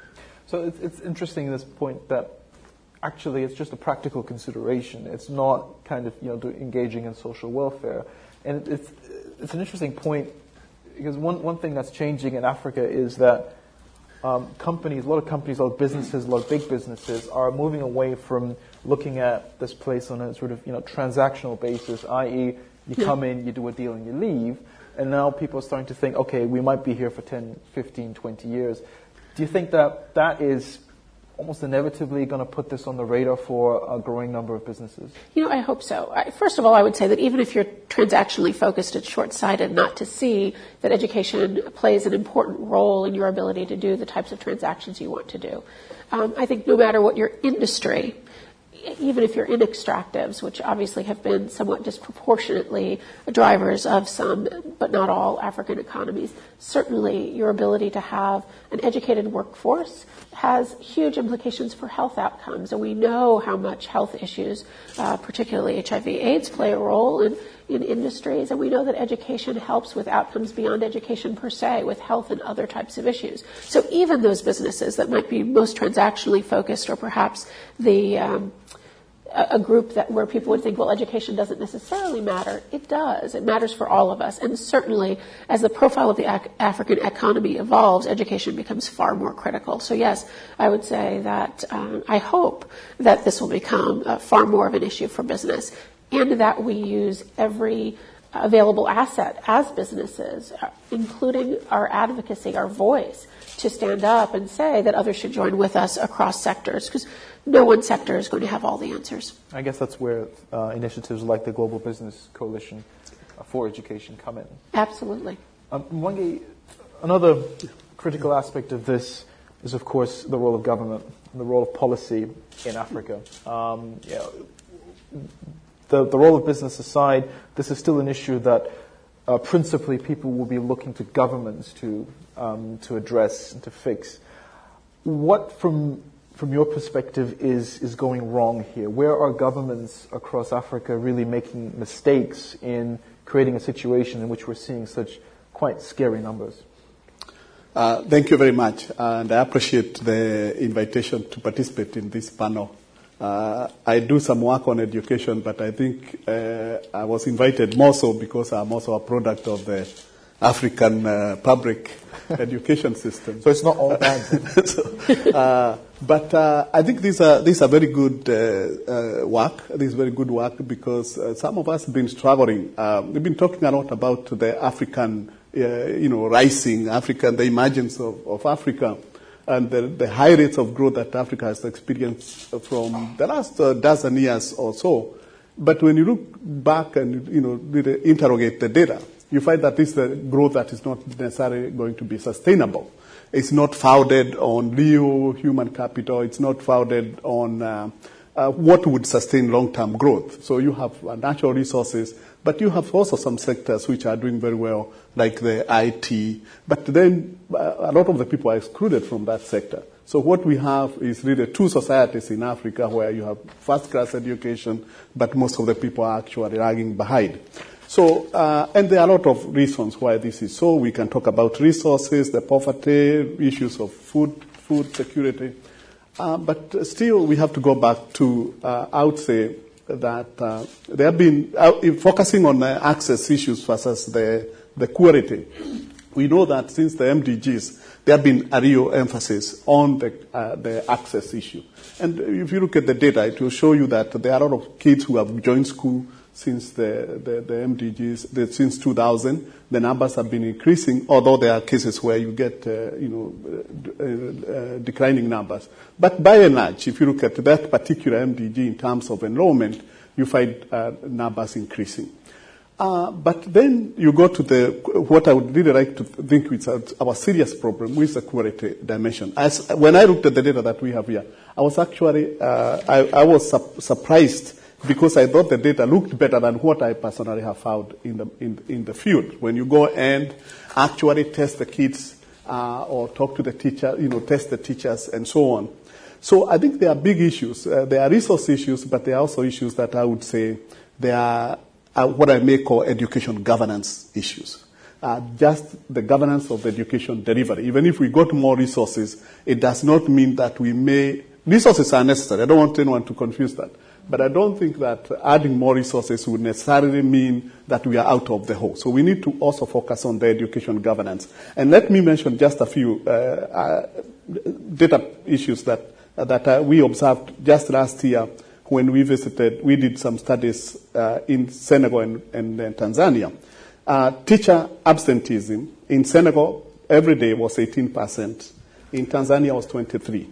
So it's, it's interesting, this point that actually it's just a practical consideration. It's not kind of, you know, do, engaging in social welfare. And it's, it's an interesting point because one, one thing that's changing in Africa is that um, companies, a lot of companies, a lot of businesses, a lot of big businesses are moving away from looking at this place on a sort of, you know, transactional basis, that is you come in, you do a deal, and you leave. And now people are starting to think, okay, we might be here for ten, fifteen, twenty years. Do you think that that is almost inevitably going to put this on the radar for a growing number of businesses? You know, I hope so. I, first of all, I would say that even if you're transactionally focused, it's short-sighted not to see that education plays an important role in your ability to do the types of transactions you want to do. Um, I think no matter what your industry, even if you're in extractives, which obviously have been somewhat disproportionately drivers of some, but not all, African economies, certainly your ability to have an educated workforce has huge implications for health outcomes. And we know how much health issues, uh, particularly H I V AIDS, play a role in, in industries. And we know that education helps with outcomes beyond education per se, with health and other types of issues. So even those businesses that might be most transactionally focused, or perhaps the um, a group that where people would think, well, education doesn't necessarily matter. It does. It matters for all of us. And certainly, as the profile of the Ac- African economy evolves, education becomes far more critical. So yes, I would say that um, I hope that this will become uh, far more of an issue for business, and that we use every available asset as businesses, uh, including our advocacy, our voice, to stand up and say that others should join with us across sectors, because no one sector is going to have all the answers. I guess that's where uh, initiatives like the Global Business Coalition uh, for Education come in. Absolutely. Um, Mwangi, another critical aspect of this is, of course, the role of government and the role of policy in Africa. Um, you know, the, the role of business aside, this is still an issue that uh, principally people will be looking to governments to um, to address and to fix. What, from from your perspective, is is going wrong here? Where are governments across Africa really making mistakes in creating a situation in which we're seeing such quite scary numbers? Uh, thank you very much, and I appreciate the invitation to participate in this panel. Uh, I do some work on education, but I think uh, I was invited more so because I'm also a product of the African uh, public education system. So it's not all bad. so, uh, but uh, I think these are these are very good uh, uh, work. This is very good work because uh, some of us have been struggling. Uh, we've been talking a lot about the African, uh, you know, rising African, the emergence of, of Africa, and the, the high rates of growth that Africa has experienced from the last uh, dozen years or so. But when you look back and you know really interrogate the data, you find that this is a growth that is not necessarily going to be sustainable. It's not founded on real human capital. It's not founded on uh, uh, what would sustain long-term growth. So you have uh, natural resources, but you have also some sectors which are doing very well, like the I T. But then uh, a lot of the people are excluded from that sector. So what we have is really two societies in Africa where you have first-class education, but most of the people are actually lagging behind. So, uh, and there are a lot of reasons why this is so. We can talk about resources, the poverty, issues of food, food security. Uh, but still, we have to go back to, uh, I would say, that uh, they have been uh, focusing on uh, access issues versus the, the quality. We know that since the M D Gs, there have been a real emphasis on the, uh, the access issue. And if you look at the data, it will show you that there are a lot of kids who have joined school since the, the, the M D Gs, the, since two thousand. The numbers have been increasing, although there are cases where you get, uh, you know, uh, uh, declining numbers. But by and large, if you look at that particular M D G in terms of enrollment, you find uh, numbers increasing. Uh, but then you go to the, what I would really like to think is our serious problem, which is the quality dimension. As, when I looked at the data that we have here, I was actually, uh, I, I was su- surprised because I thought the data looked better than what I personally have found in the, in, in the field. When you go and actually test the kids, uh, or talk to the teacher, you know, test the teachers and so on. So I think there are big issues. Uh, there are resource issues, but there are also issues that I would say they are uh, what I may call education governance issues. Uh, just the governance of the education delivery. Even if we got more resources, it does not mean that we may, resources are necessary. I don't want anyone to confuse that. But I don't think that adding more resources would necessarily mean that we are out of the hole. So we need to also focus on the education governance. And let me mention just a few uh, uh, data issues that, uh, that uh, we observed just last year when we visited, we did some studies uh, in Senegal and, and, and Tanzania. Uh, teacher absenteeism in Senegal every day was eighteen percent. In Tanzania was twenty-three.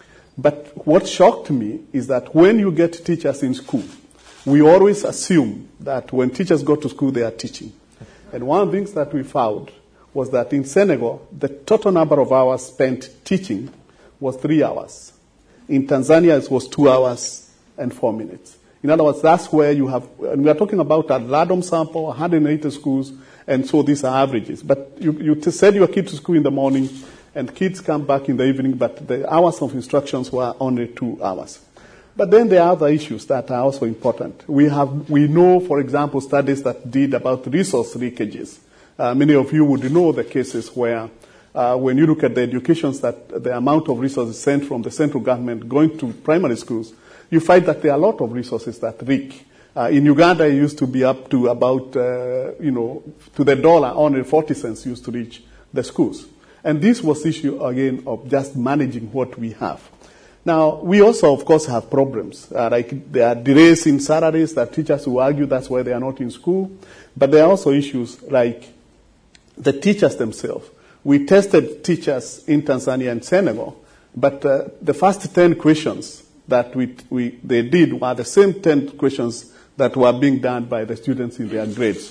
But what shocked me is that when you get teachers in school, we always assume that when teachers go to school, they are teaching. And one of the things that we found was that in Senegal, the total number of hours spent teaching was three hours. In Tanzania, it was two hours and four minutes. In other words, that's where you have, and we are talking about a random sample, one hundred eighty schools, and so these are averages. But you, you t- send your kid to school in the morning, and kids come back in the evening, but the hours of instructions were only two hours. But then there are other issues that are also important. We have, we know, for example, studies that did about resource leakages. Uh, many of you would know the cases where, uh, when you look at the educations that the amount of resources sent from the central government going to primary schools, you find that there are a lot of resources that leak. Uh, in Uganda, it used to be up to about, uh, you know, to the dollar, only forty cents used to reach the schools. And this was issue, again, of just managing what we have. Now, we also, of course, have problems. Uh, like there are delays in salaries that teachers will argue that's why they are not in school. But there are also issues like the teachers themselves. We tested teachers in Tanzania and Senegal, but uh, the first ten questions that we, we they did were the same ten questions that were being done by the students in their grades.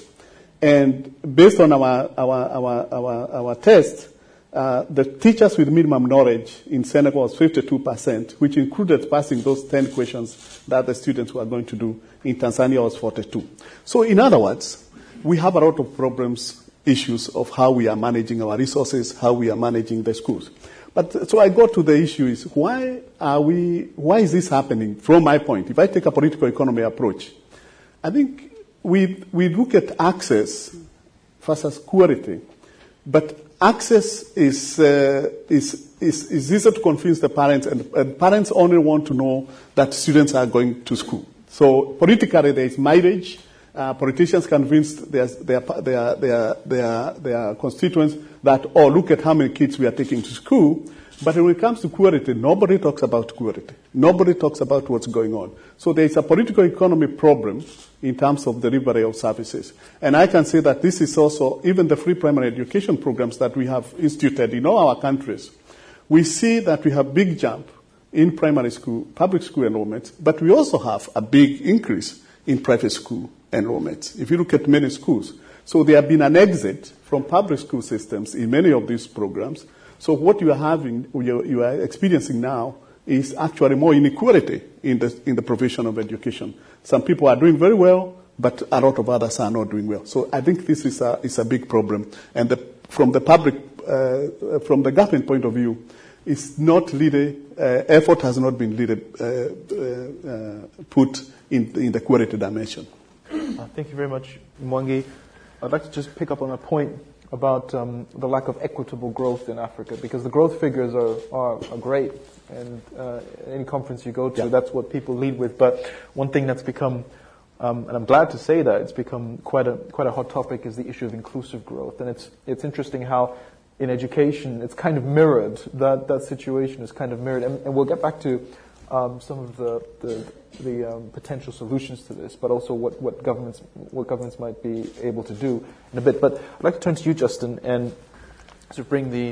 And based on our our our our, our test, uh, the teachers with minimum knowledge in Senegal was fifty-two percent, which included passing those ten questions that the students were going to do. In Tanzania was forty-two. So in other words, we have a lot of problems, issues of how we are managing our resources, how we are managing the schools. But so I go to the issue is why are we, why is this happening from my point? If I take a political economy approach, I think we, we look at access versus quality, but access is, uh, is, is, is easy to convince the parents, and, and parents only want to know that students are going to school. So politically there is mileage. Uh, politicians convince their, their, their, their, their, their constituents that, oh, look at how many kids we are taking to school. But when it comes to quality, nobody talks about quality. Nobody talks about what's going on. So there is a political economy problem in terms of delivery of services. And I can say that this is also, even the free primary education programs that we have instituted in all our countries, we see that we have big jump in primary school, public school enrollments, but we also have a big increase in private school enrollments. If you look at many schools. So there have been an exit from public school systems in many of these programs. So what you are having, you are experiencing now is actually more inequality in the, in the provision of education. Some people are doing very well, but a lot of others are not doing well. So I think this is a, is a big problem. And the, from the public, uh, from the government point of view, it's not really, uh, effort has not been really uh, uh, uh, put in, in the quality dimension. Uh, thank you very much, Mwangi. I'd like to just pick up on a point about um, the lack of equitable growth in Africa, because the growth figures are, are, are great and uh, any conference you go to, Yeah. that's what people lead with. But one thing that's become, um, and I'm glad to say that, it's become quite a quite a hot topic is the issue of inclusive growth. And it's it's interesting how in education it's kind of mirrored, that, that situation is kind of mirrored. And, and we'll get back to um, some of the the, the um, potential solutions to this, but also what, what governments what governments might be able to do in a bit. But I'd like to turn to you, Justin, and to bring the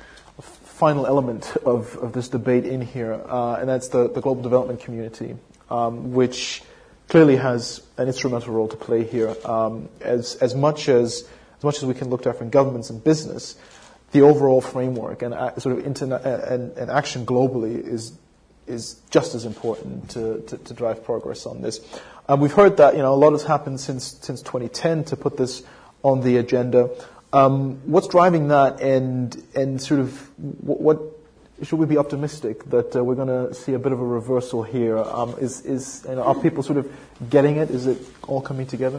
final element of, of this debate in here, uh, and that's the, the global development community, um, which clearly has an instrumental role to play here. Um, as as much as as much as we can look to African governments and business, the overall framework and uh, sort of interna- and, and action globally is is just as important to, to, to drive progress on this. Um, we've heard that you know a lot has happened since since twenty ten to put this on the agenda. Um, what's driving that, and and sort of what, what should we be optimistic that uh, we're going to see a bit of a reversal here? Um, is is you know, are people sort of getting it? Is it all coming together?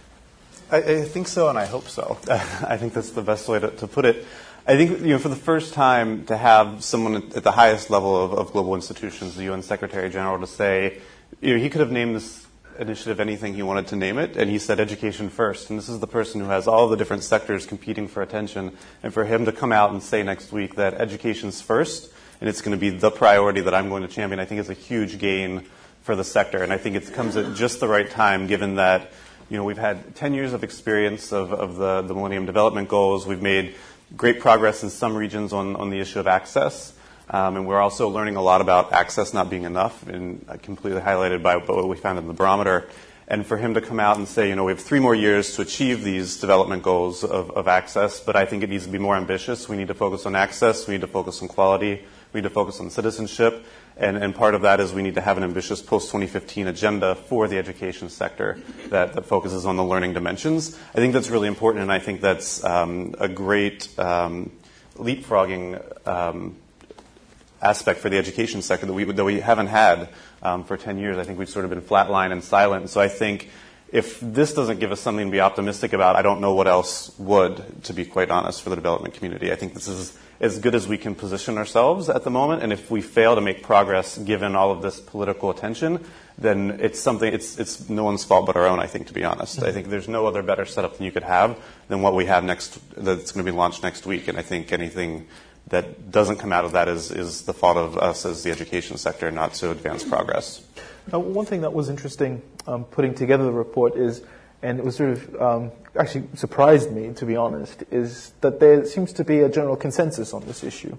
I, I think so, and I hope so. I think that's the best way to, to put it. I think you know for the first time to have someone at the highest level of, of global institutions, the U N Secretary General, to say, you know, he could have named this initiative anything he wanted to name it, and he said education first. And this is the person who has all the different sectors competing for attention, and for him to come out and say next week that education's first and it's going to be the priority that I'm going to champion, I think is a huge gain for the sector. And I think it comes at just the right time, given that you know we've had ten years of experience of, of the, the Millennium Development Goals. We've made great progress in some regions on, on the issue of access. Um, and we're also learning a lot about access not being enough, and completely highlighted by what we found in the barometer. And for him to come out and say, you know, we have three more years to achieve these development goals of, of access, but I think it needs to be more ambitious. We need to focus on access. We need to focus on quality. We need to focus on citizenship. And, and part of that is we need to have an ambitious post twenty fifteen agenda for the education sector that, that focuses on the learning dimensions. I think that's really important, and I think that's um, a great um, leapfrogging um aspect for the education sector that we that we haven't had um, for ten years. I think we've sort of been flatline and silent. And so I think if this doesn't give us something to be optimistic about, I don't know what else would, to be quite honest, for the development community. I think this is as good as we can position ourselves at the moment. And if we fail to make progress given all of this political attention, then it's something, it's it's no one's fault but our own, I think, to be honest. Mm-hmm. I think there's no other better setup than you could have than what we have next, that's going to be launched next week. And I think anything that doesn't come out of that is, is the fault of us as the education sector not to advance progress. Now, one thing that was interesting um, putting together the report is, and it was sort of um, actually surprised me, to be honest, is that there seems to be a general consensus on this issue,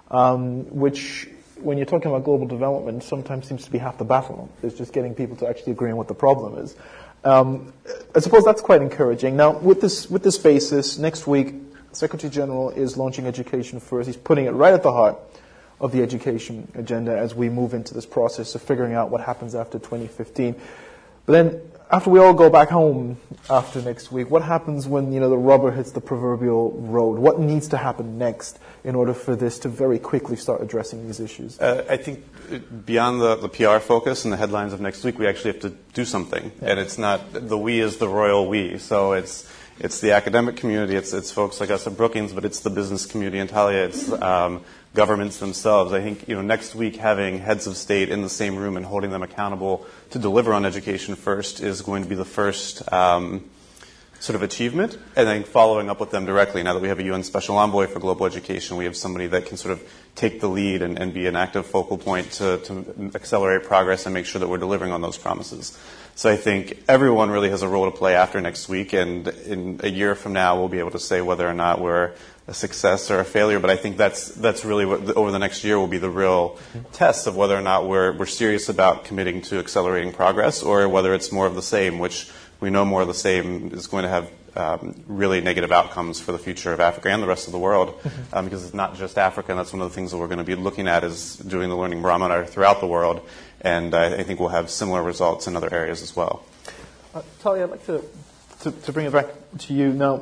um, which, when you're talking about global development, sometimes seems to be half the battle. It's just getting people to actually agree on what the problem is. Um, I suppose that's quite encouraging. Now, with this with this basis, next week, Secretary General is launching Education First. He's putting it right at the heart of the education agenda as we move into this process of figuring out what happens after twenty fifteen. But then, after we all go back home after next week, what happens when you know the rubber hits the proverbial road? What needs to happen next in order for this to very quickly start addressing these issues? Uh, I think beyond the, the P R focus and the headlines of next week, we actually have to do something. Yeah. And it's not, the we is the royal we. So it's It's the academic community, it's it's folks like us at Brookings, but it's the business community in Talia, it's um, governments themselves. I think you know next week having heads of state in the same room and holding them accountable to deliver on Education First is going to be the first um, sort of achievement. And then following up with them directly. Now that we have a U N Special Envoy for Global Education, we have somebody that can sort of take the lead and, and be an active focal point to, to accelerate progress and make sure that we're delivering on those promises. So I think everyone really has a role to play after next week, and in a year from now we'll be able to say whether or not we're a success or a failure. But I think that's that's really what over the next year will be the real test of whether or not we're we're serious about committing to accelerating progress, or whether it's more of the same, which we know more of the same is going to have um, really negative outcomes for the future of Africa and the rest of the world, mm-hmm. um, because it's not just Africa, and that's one of the things that we're going to be looking at is doing the learning barometer throughout the world. And I, I think we'll have similar results in other areas as well. Uh, Talia, I'd like to, to, to bring it back to you. Now,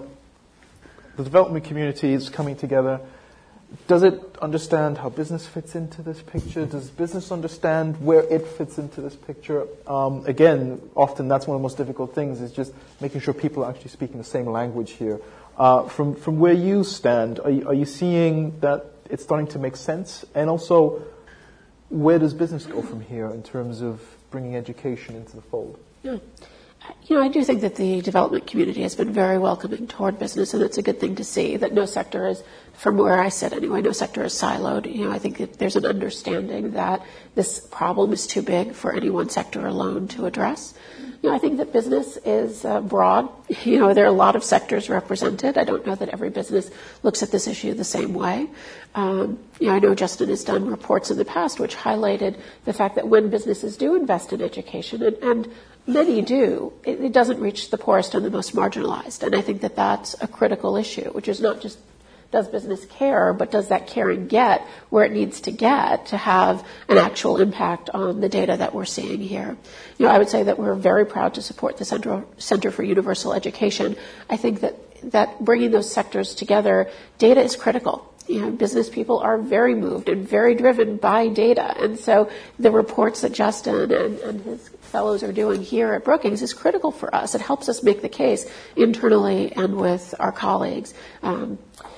the development community is coming together. Does it understand how business fits into this picture? Does business understand where it fits into this picture? Um, again, often that's one of the most difficult things, is just making sure people are actually speaking the same language here. Uh, from, from where you stand, are you, are you seeing that it's starting to make sense? And also, where does business go from here in terms of bringing education into the fold? Yeah. You know, I do think that the development community has been very welcoming toward business, and it's a good thing to see that no sector is, from where I sit anyway, no sector is siloed. You know, I think that there's an understanding that this problem is too big for any one sector alone to address. You know, I think that business is uh, broad. You know, there are a lot of sectors represented. I don't know that every business looks at this issue the same way. Um, you know, I know Justin has done reports in the past which highlighted the fact that when businesses do invest in education, and, and many do, it, it doesn't reach the poorest and the most marginalized. And I think that that's a critical issue, which is not just does business care, but does that caring get where it needs to get to have an actual impact on the data that we're seeing here? You know, I would say that we're very proud to support the Center, Center for Universal Education. I think that, that bringing those sectors together, data is critical. You know, business people are very moved and very driven by data. And so the reports that Justin and, and his fellows are doing here at Brookings is critical for us. It helps us make the case internally and with our colleagues. Um,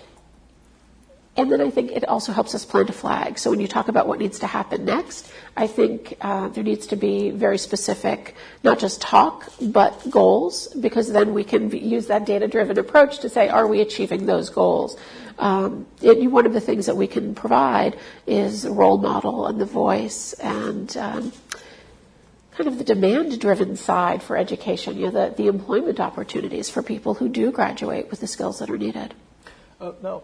And then I think it also helps us plant a flag. So when you talk about what needs to happen next, I think uh, there needs to be very specific, not just talk, but goals, because then we can be, use that data-driven approach to say, are we achieving those goals? Um, it, one of the things that we can provide is a role model and the voice and um, kind of the demand-driven side for education, you know, the, the employment opportunities for people who do graduate with the skills that are needed. Uh, now,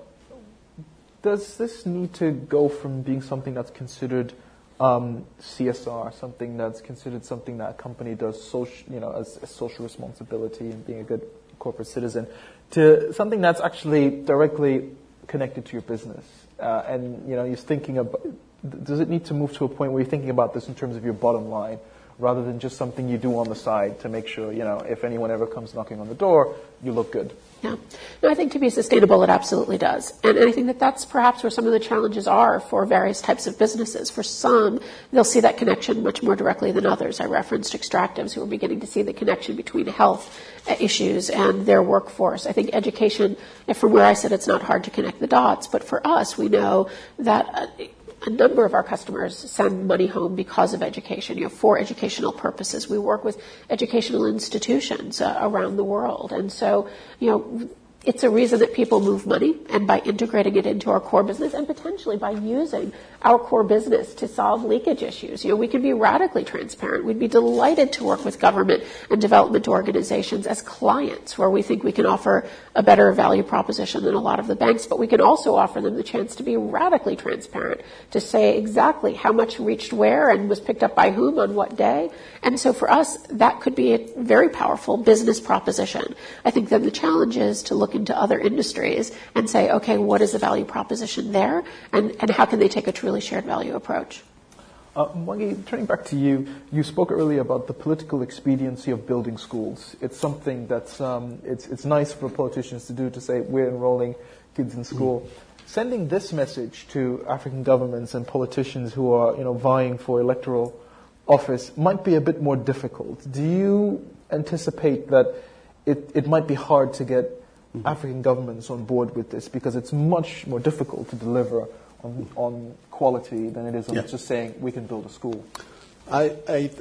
does this need to go from being something that's considered um, C S R, something that's considered something that a company does, social, you know, as, as social responsibility and being a good corporate citizen, to something that's actually directly connected to your business? Uh, and you know, you're thinking about, does it need to move to a point where you're thinking about this in terms of your bottom line, rather than just something you do on the side to make sure, you know, if anyone ever comes knocking on the door, you look good? Yeah. No, I think to be sustainable, it absolutely does. And, and I think that that's perhaps where some of the challenges are for various types of businesses. For some, they'll see that connection much more directly than others. I referenced extractives who are beginning to see the connection between health issues and their workforce. I think education, from where I sit, it's not hard to connect the dots. But for us, we know that Uh, a number of our customers send money home because of education, you know, for educational purposes. We work with educational institutions uh, around the world. And so, you know, it's a reason that people move money, and by integrating it into our core business and potentially by using our core business to solve leakage issues. You know, we can be radically transparent. We'd be delighted to work with government and development organizations as clients where we think we can offer a better value proposition than a lot of the banks, but we can also offer them the chance to be radically transparent, to say exactly how much reached where and was picked up by whom on what day. And so for us, that could be a very powerful business proposition. I think then the challenge is to look into other industries and say, okay, what is the value proposition there, and, and how can they take a truly shared value approach? Uh, Mwangi, turning back to you, you spoke earlier about the political expediency of building schools. It's something that's um, it's it's nice for politicians to do, to say we're enrolling kids in school. Mm-hmm. Sending this message to African governments and politicians who are, you know, vying for electoral office might be a bit more difficult. Do you anticipate that it, it might be hard to get mm-hmm. African governments on board with this, because it's much more difficult to deliver on, on quality than it is on yeah. just saying we can build a school? I, I,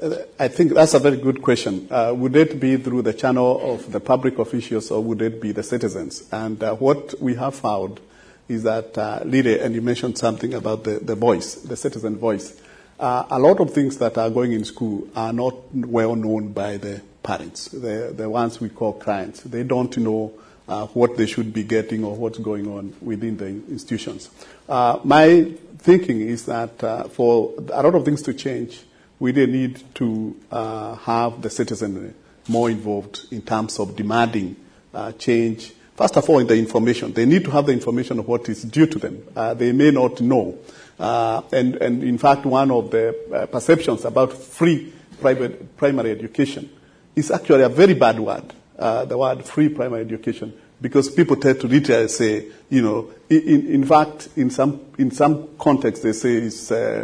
I think that's a very good question. Uh, would it be through the channel of the public officials, or would it be the citizens? And uh, what we have found is that, uh, Lide, and you mentioned something about the, the voice, the citizen voice. Uh, a lot of things that are going in school are not well known by the parents, the, the ones we call clients. They don't know uh, what they should be getting or what's going on within the institutions. Uh, my thinking is that uh, for a lot of things to change, we really need to uh, have the citizen more involved in terms of demanding uh, change. First of all, in the information. They need to have the information of what is due to them. Uh, they may not know. Uh, and, and in fact, one of the uh, perceptions about free private primary education is actually a very bad word, uh, the word free primary education, because people tend to literally say, you know, in, in fact, in some in some contexts, they say it's uh,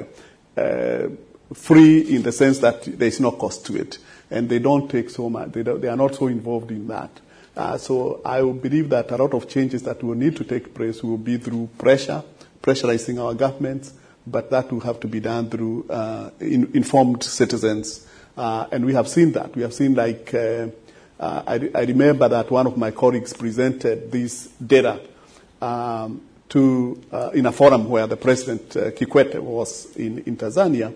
uh, free in the sense that there is no cost to it, and they don't take so much. They, don't, they are not so involved in that. Uh, so I believe that a lot of changes that will need to take place will be through pressure, pressurizing our governments, but that will have to be done through uh, in, informed citizens. Uh, and we have seen that. We have seen, like, uh, uh, I, I remember that one of my colleagues presented this data um, to uh, in a forum where the President uh, Kikwete was in, in Tanzania.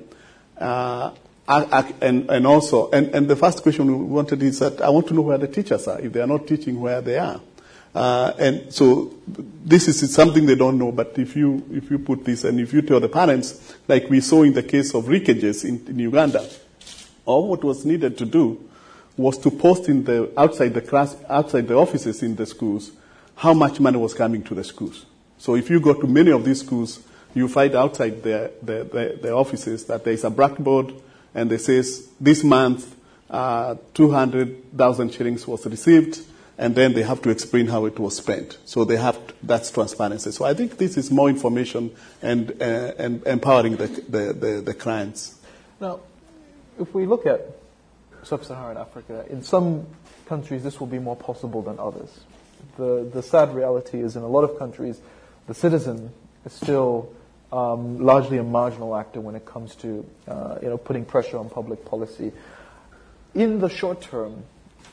Uh, I, I, and, and also, and, and the first question we wanted is that I want to know where the teachers are, if they are not teaching, where they are. Uh, and so this is something they don't know, but if you if you put this and if you tell the parents, like we saw in the case of leakages in, in Uganda, all what was needed to do was to post in the outside the class, outside the offices in the schools, how much money was coming to the schools. So if you go to many of these schools, you find outside the, the, the, the offices that there is a blackboard and it says this month uh, two hundred thousand shillings was received, and then they have to explain how it was spent. So they have to, that's transparency. So I think this is more information and uh, and empowering the, the, the, the clients. Now, if we look at sub-Saharan Africa, in some countries this will be more possible than others. The the sad reality is in a lot of countries, the citizen is still um, largely a marginal actor when it comes to uh, you know putting pressure on public policy. In the short term,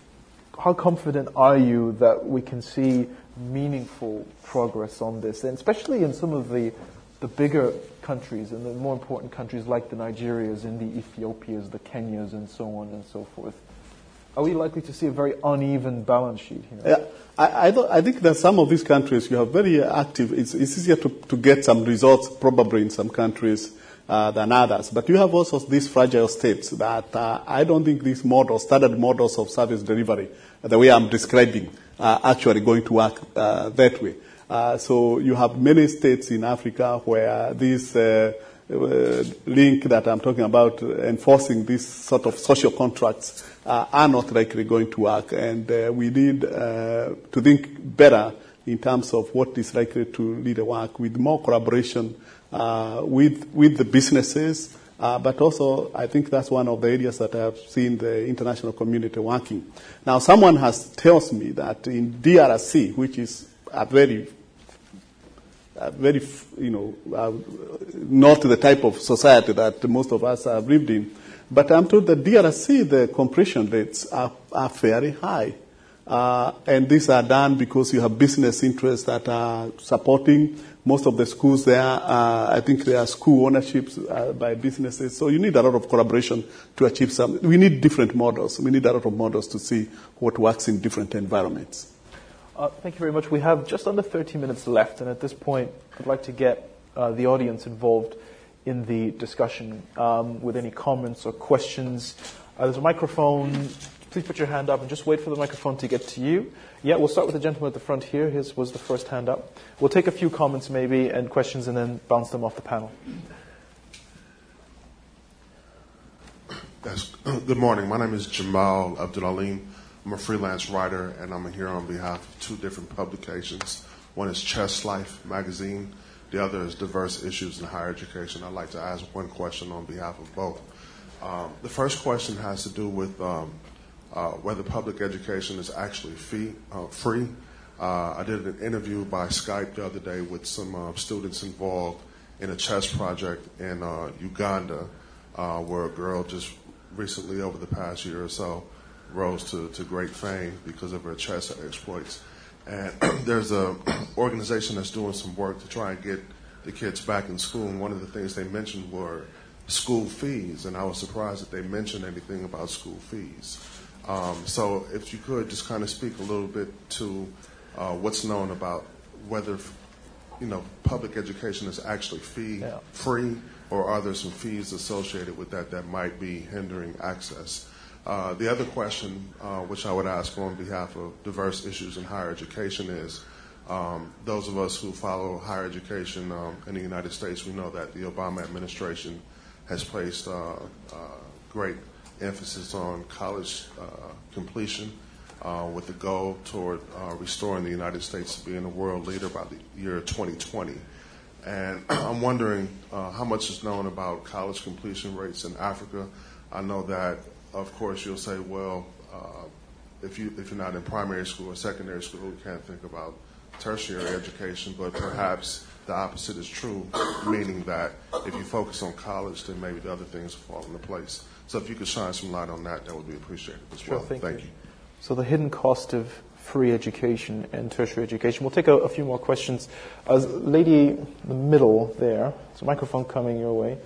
how confident are you that we can see meaningful progress on this, and especially in some of the the bigger countries and the more important countries like the Nigerias and the Ethiopias, the Kenyas, and so on and so forth? Are we likely to see a very uneven balance sheet here? Yeah, I, I, don't, I think that some of these countries, you are very active. It's, it's easier to, to get some results probably in some countries uh, than others. But you have also these fragile states that uh, I don't think these models, standard models of service delivery, the way I'm describing, are actually going to work uh, that way. Uh, so you have many states in Africa where this uh, uh, link that I'm talking about, uh, enforcing these sort of social contracts, uh, are not likely going to work. And uh, we need uh, to think better in terms of what is likely to lead the work with more collaboration uh, with with the businesses. Uh, but also, I think that's one of the areas that I've seen the international community working. Now, someone has tells me that in D R C, which is a very Uh, very, you know, uh, not the type of society that most of us have lived in. But I'm told that D R C, the completion rates are, are very high. Uh, and these are done because you have business interests that are supporting most of the schools there. Uh, I think there are school ownerships uh, by businesses. So you need a lot of collaboration to achieve some. We need different models. We need a lot of models to see what works in different environments. Uh, thank you very much. We have just under thirty minutes left, and at this point, I'd like to get uh, the audience involved in the discussion um, with any comments or questions. Uh, there's a microphone. Please put your hand up and just wait for the microphone to get to you. Yeah, we'll start with the gentleman at the front here. His was the first hand up. We'll take a few comments maybe and questions and then bounce them off the panel. Yes. Good morning. My name is Jamal Abdulalim. I'm a freelance writer, and I'm here on behalf of two different publications. One is Chess Life magazine. The other is Diverse Issues in Higher Education. I'd like to ask one question on behalf of both. Um, the first question has to do with um, uh, whether public education is actually fee, uh, free. Uh, I did an interview by Skype the other day with some uh, students involved in a chess project in uh, Uganda, uh, where a girl just recently, over the past year or so, rose to, to great fame because of her chess exploits. And there's an organization that's doing some work to try and get the kids back in school. And one of the things they mentioned were school fees. And I was surprised that they mentioned anything about school fees. Um, so if you could just kind of speak a little bit to uh, what's known about whether, you know, public education is actually fee yeah. free, or are there some fees associated with that that might be hindering access? Uh, the other question, uh, which I would ask on behalf of Diverse Issues in Higher Education, is um, those of us who follow higher education um, in the United States, we know that the Obama administration has placed uh, uh, great emphasis on college uh, completion uh, with the goal toward uh, restoring the United States to being a world leader by the year twenty twenty. And I'm wondering uh, how much is known about college completion rates in Africa. I know that, of course, you'll say, well, uh, if, you, if you're not in primary school or secondary school, you can't think about tertiary education, but perhaps the opposite is true, meaning that if you focus on college, then maybe the other things fall into place. So if you could shine some light on that, that would be appreciated as Sure, well. thank, thank you. you. So the hidden cost of free education and tertiary education. We'll take a, a few more questions. Uh, lady in the middle there. There's a microphone coming your way.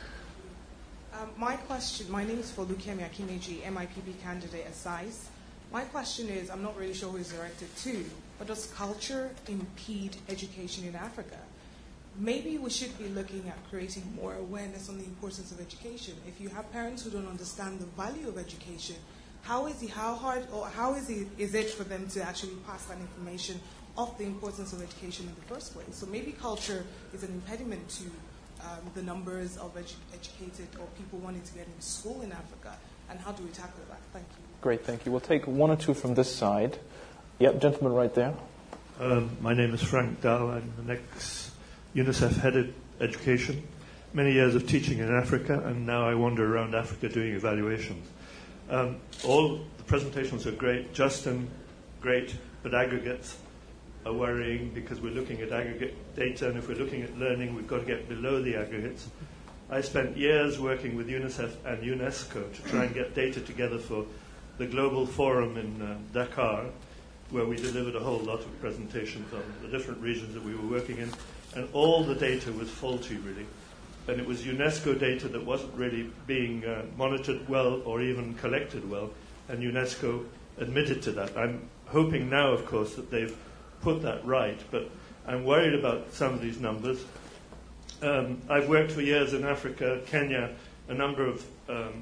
Um, my question, my name is Folukemi Akimeji, M I P B candidate at S A I S. My question is, I'm not really sure who it's directed to, but does culture impede education in Africa? Maybe we should be looking at creating more awareness on the importance of education. If you have parents who don't understand the value of education, how is it, how hard, or how is it, is it for them to actually pass that information of the importance of education in the first place? So maybe culture is an impediment to um, the numbers of edu- educated or people wanting to get into school in Africa. And how do we tackle that? Thank you. Great, thank you. We'll take one or two from this side. Yep, gentleman right there. Um, my name is Frank Dow. I'm the next UNICEF-headed education. Many years of teaching in Africa, and now I wander around Africa doing evaluations. Um, all the presentations are great, Justin, great, but aggregates are worrying because we're looking at aggregate data, and if we're looking at learning, we've got to get below the aggregates. I spent years working with UNICEF and UNESCO to try and get data together for the Global Forum in uh, Dakar, where we delivered a whole lot of presentations on the different regions that we were working in, and all the data was faulty, really. And it was UNESCO data that wasn't really being uh, monitored well or even collected well, and UNESCO admitted to that. I'm hoping now, of course, that they've put that right, but I'm worried about some of these numbers. Um, I've worked for years in Africa, Kenya, a number of um,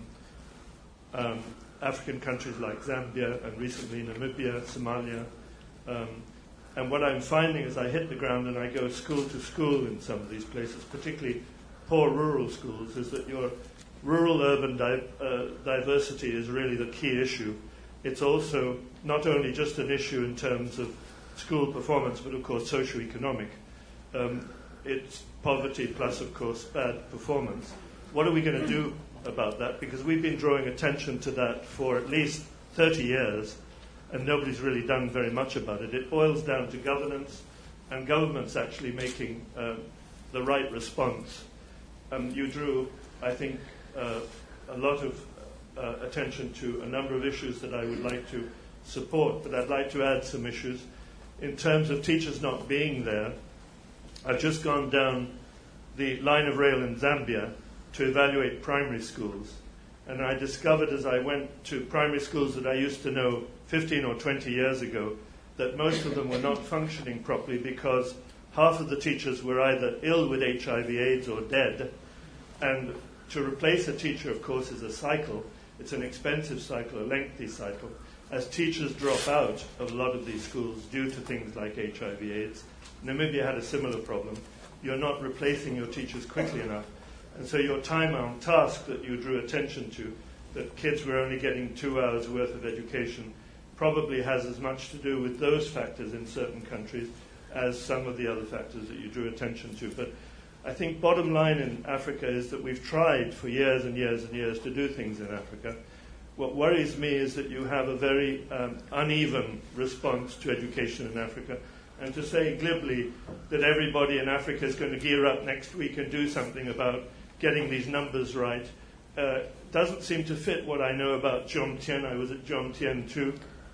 um, African countries like Zambia, and recently Namibia, Somalia. Um, and what I'm finding as I hit the ground and I go school to school in some of these places, particularly poor rural schools, is that your rural-urban di- uh, diversity is really the key issue. It's also not only just an issue in terms of school performance, but of course socio-economic. Um, it's poverty plus, of course, bad performance. What are we going to do about that? Because we've been drawing attention to that for at least thirty years, and nobody's really done very much about it. It boils down to governance, and government's actually making uh, the right response. Um, you drew, I think, uh, a lot of uh, attention to a number of issues that I would like to support, but I'd like to add some issues. In terms of teachers not being there, I've just gone down the line of rail in Zambia to evaluate primary schools. And I discovered as I went to primary schools that I used to know fifteen or twenty years ago that most of them were not functioning properly because half of the teachers were either ill with H I V AIDS or dead. And to replace a teacher, of course, is a cycle. It's an expensive cycle, a lengthy cycle. As teachers drop out of a lot of these schools due to things like H I V AIDS, Namibia had a similar problem. You're not replacing your teachers quickly enough. And so your time on task that you drew attention to, that kids were only getting two hours worth of education, probably has as much to do with those factors in certain countries as some of the other factors that you drew attention to. But I think bottom line in Africa is that we've tried for years and years and years to do things in Africa. What worries me is that you have a very um, uneven response to education in Africa. And to say glibly that everybody in Africa is going to gear up next week and do something about getting these numbers right uh, doesn't seem to fit what I know about Jomtien. I was at Jomtien too,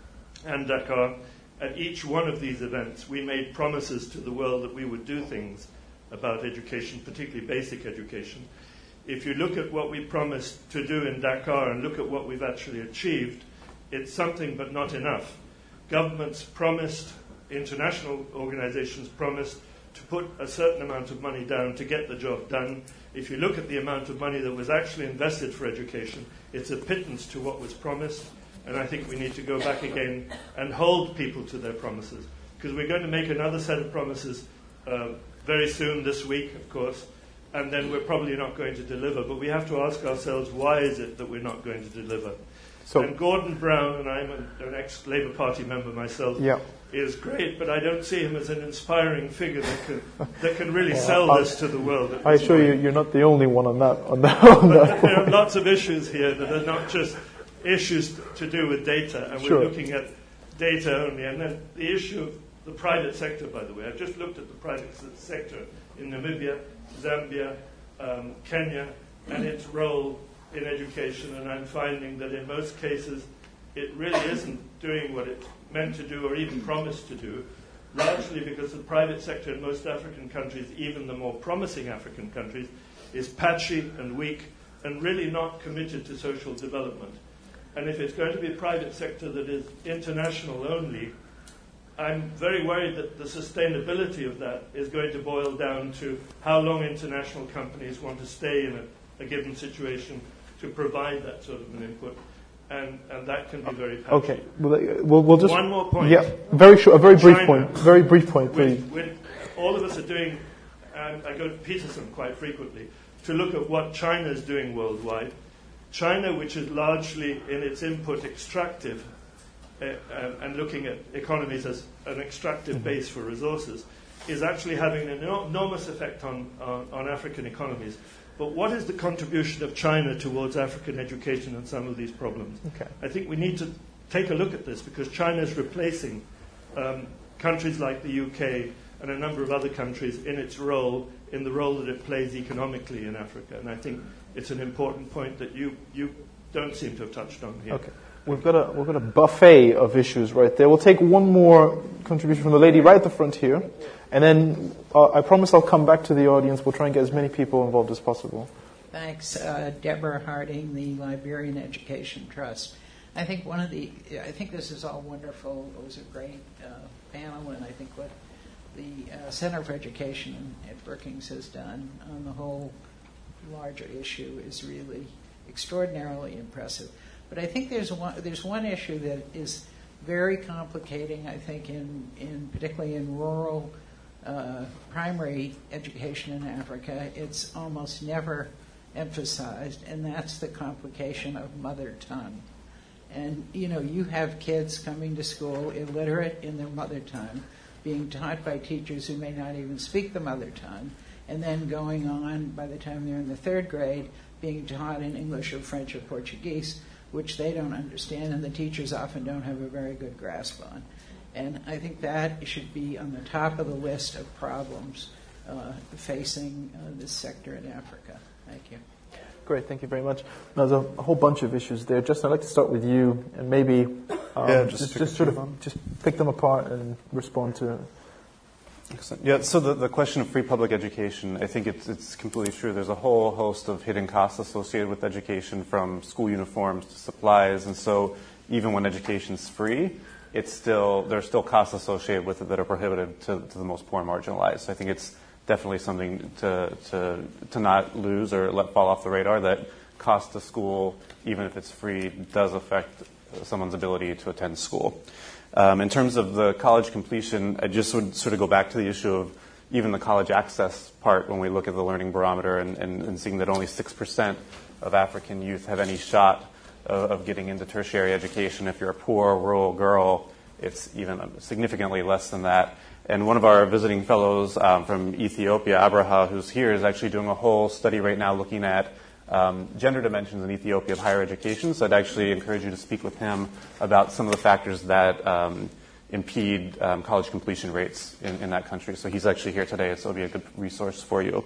and Dakar. At each one of these events, we made promises to the world that we would do things about education, particularly basic education. If you look at what we promised to do in Dakar and look at what we've actually achieved, it's something but not enough. Governments promised, international organizations promised to put a certain amount of money down to get the job done. If you look at the amount of money that was actually invested for education, it's a pittance to what was promised. And I think we need to go back again and hold people to their promises. Because we're going to make another set of promises uh, very soon, this week, of course, and then we're probably not going to deliver. But we have to ask ourselves, why is it that we're not going to deliver? So, and Gordon Brown, and I'm an, an ex-Labour Party member myself, yeah. is great, but I don't see him as an inspiring figure that can that can really well, sell I'll, this to the world. I assure you, you're not the only one on that. On that, on but that there are lots of issues here that are not just issues to do with data, and sure. we're looking at data only. And then the issue of the private sector, by the way. I've just looked at the private sector in Namibia, Zambia, um, Kenya, and its role in education, and I'm finding that in most cases it really isn't doing what it's meant to do or even promised to do, largely because the private sector in most African countries, even the more promising African countries, is patchy and weak and really not committed to social development. And if it's going to be a private sector that is international only, I'm very worried that the sustainability of that is going to boil down to how long international companies want to stay in a, a given situation to provide that sort of an input. And, and that can be very patchy. Okay, we'll, we'll, we'll just... One more point. Yeah, very short, a very brief China, point. Very brief point, please. With, with all of us are doing, and I go to Peterson quite frequently, to look at what China is doing worldwide. China, which is largely in its input extractive, uh, uh, and looking at economies as an extractive mm-hmm. base for resources, is actually having an enormous effect on, on, on African economies. But what is the contribution of China towards African education and some of these problems? Okay. I think we need to take a look at this because China is replacing um, countries like the U K and a number of other countries in its role, in the role that it plays economically in Africa. And I think it's an important point that you, you don't seem to have touched on here. Okay. We've got a we've got a buffet of issues right there. We'll take one more contribution from the lady right at the front here, and then uh, I promise I'll come back to the audience. We'll try and get as many people involved as possible. Thanks, uh, Deborah Harding, the Liberian Education Trust. I think one of the I think this is all wonderful. It was a great uh, panel, and I think what the uh, Center for Education at Brookings has done on the whole larger issue is really extraordinarily impressive. But I think there's one there's one issue that is very complicating, I think, in, in particularly in rural uh, primary education in Africa. It's almost never emphasized, and that's the complication of mother tongue. And, you know, you have kids coming to school illiterate in their mother tongue, being taught by teachers who may not even speak the mother tongue, and then going on, by the time they're in the third grade, being taught in English or French or Portuguese, which they don't understand, and the teachers often don't have a very good grasp on. And I think that should be on the top of the list of problems uh, facing uh, this sector in Africa. Thank you. Great, thank you very much. Now, there's a whole bunch of issues there. Justin, I'd like to start with you, and maybe um, yeah, just, just, just sort of just pick them apart and respond to it. Excellent. Yeah, so the, the question of free public education, I think it's, it's completely true. There's a whole host of hidden costs associated with education, from school uniforms to supplies, and so even when education's free, it's still there's still costs associated with it that are prohibitive to, to the most poor and marginalized. So I think it's definitely something to, to to not lose or let fall off the radar, that cost to school, even if it's free, does affect someone's ability to attend school. Um, in terms of the college completion, I just would sort of go back to the issue of even the college access part when we look at the Learning Barometer and, and, and seeing that only six percent of African youth have any shot of, of getting into tertiary education. If you're a poor rural girl, it's even significantly less than that. And one of our visiting fellows um, from Ethiopia, Abraha, who's here, is actually doing a whole study right now looking at Um, gender dimensions in Ethiopia of higher education. So I'd actually encourage you to speak with him about some of the factors that um, impede um, college completion rates in, in that country. So he's actually here today, so it'll be a good resource for you.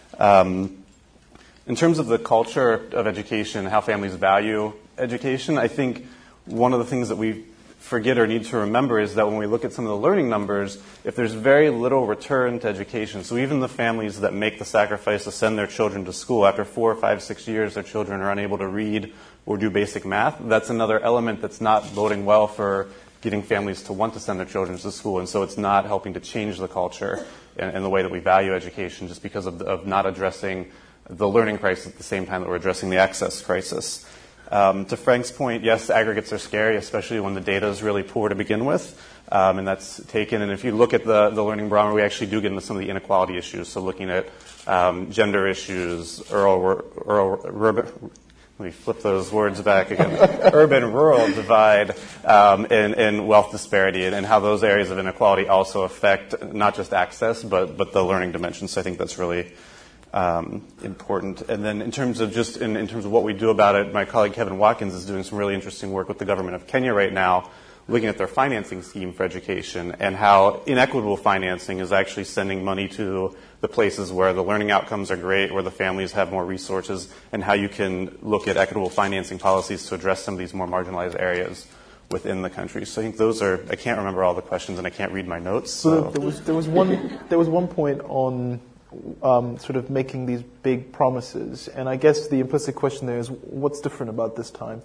Um, in terms of the culture of education, how families value education, I think one of the things that we forget or need to remember is that when we look at some of the learning numbers, if there's very little return to education, so even the families that make the sacrifice to send their children to school, after four, five, six years, their children are unable to read or do basic math, that's another element that's not boding well for getting families to want to send their children to school. And so it's not helping to change the culture and, and the way that we value education, just because of, of not addressing the learning crisis at the same time that we're addressing the access crisis. Um, to Frank's point, yes, aggregates are scary, especially when the data is really poor to begin with, um, and that's taken. And if you look at the, the Learning Barometer, we actually do get into some of the inequality issues. So looking at um, gender issues, rural, rural, urban, let me flip those words back again, urban-rural divide, um, and, and wealth disparity, and, and how those areas of inequality also affect not just access, but, but the learning dimensions. So I think that's really Um, important. And then in terms of just in, in terms of what we do about it, my colleague Kevin Watkins is doing some really interesting work with the government of Kenya right now, looking at their financing scheme for education and how inequitable financing is actually sending money to the places where the learning outcomes are great, where the families have more resources, and how you can look at equitable financing policies to address some of these more marginalized areas within the country. So I think those are, I can't remember all the questions and I can't read my notes. So, so there was there was one there was one point on um, sort of making these big promises, and I guess the implicit question there is, what's different about this time?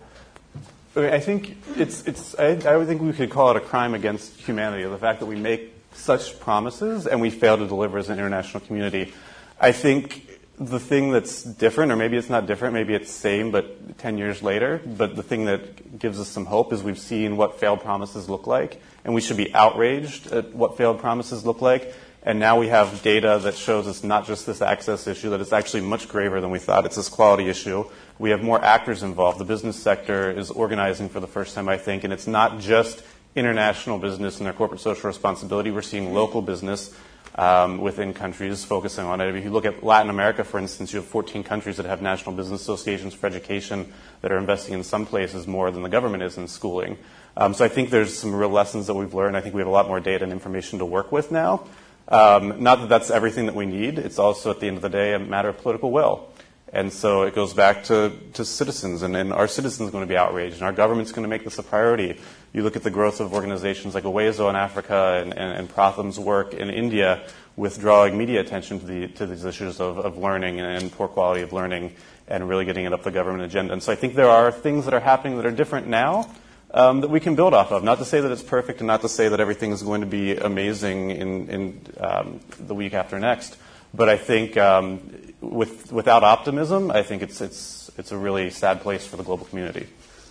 I think it's it's I, I would think we could call it a crime against humanity, the fact that we make such promises and we fail to deliver as an international community. I think the thing that's different, or maybe it's not different, maybe it's same, but ten years later, but the thing that gives us some hope is we've seen what failed promises look like, and we should be outraged at what failed promises look like. And now we have data that shows it's not just this access issue, that it's actually much graver than we thought. It's this quality issue. We have more actors involved. The business sector is organizing for the first time, I think, and it's not just international business and their corporate social responsibility. We're seeing local business um, within countries focusing on it. If you look at Latin America, for instance, you have fourteen countries that have national business associations for education that are investing in some places more than the government is in schooling. Um, so I think there's some real lessons that we've learned. I think we have a lot more data and information to work with now. Um, not that that's everything that we need. It's also, at the end of the day, a matter of political will. And so it goes back to, to citizens, and, and our citizens are going to be outraged, and our government's going to make this a priority. You look at the growth of organizations like Owezo in Africa and, and, and Pratham's work in India with drawing media attention to, the, to these issues of, of learning and, and poor quality of learning and really getting it up the government agenda. And so I think there are things that are happening that are different now um, that we can build off of. Not to say that it's perfect and not to say that everything is going to be amazing in, in um, the week after next. But I think um, with, without optimism, I think it's it's it's a really sad place for the global community.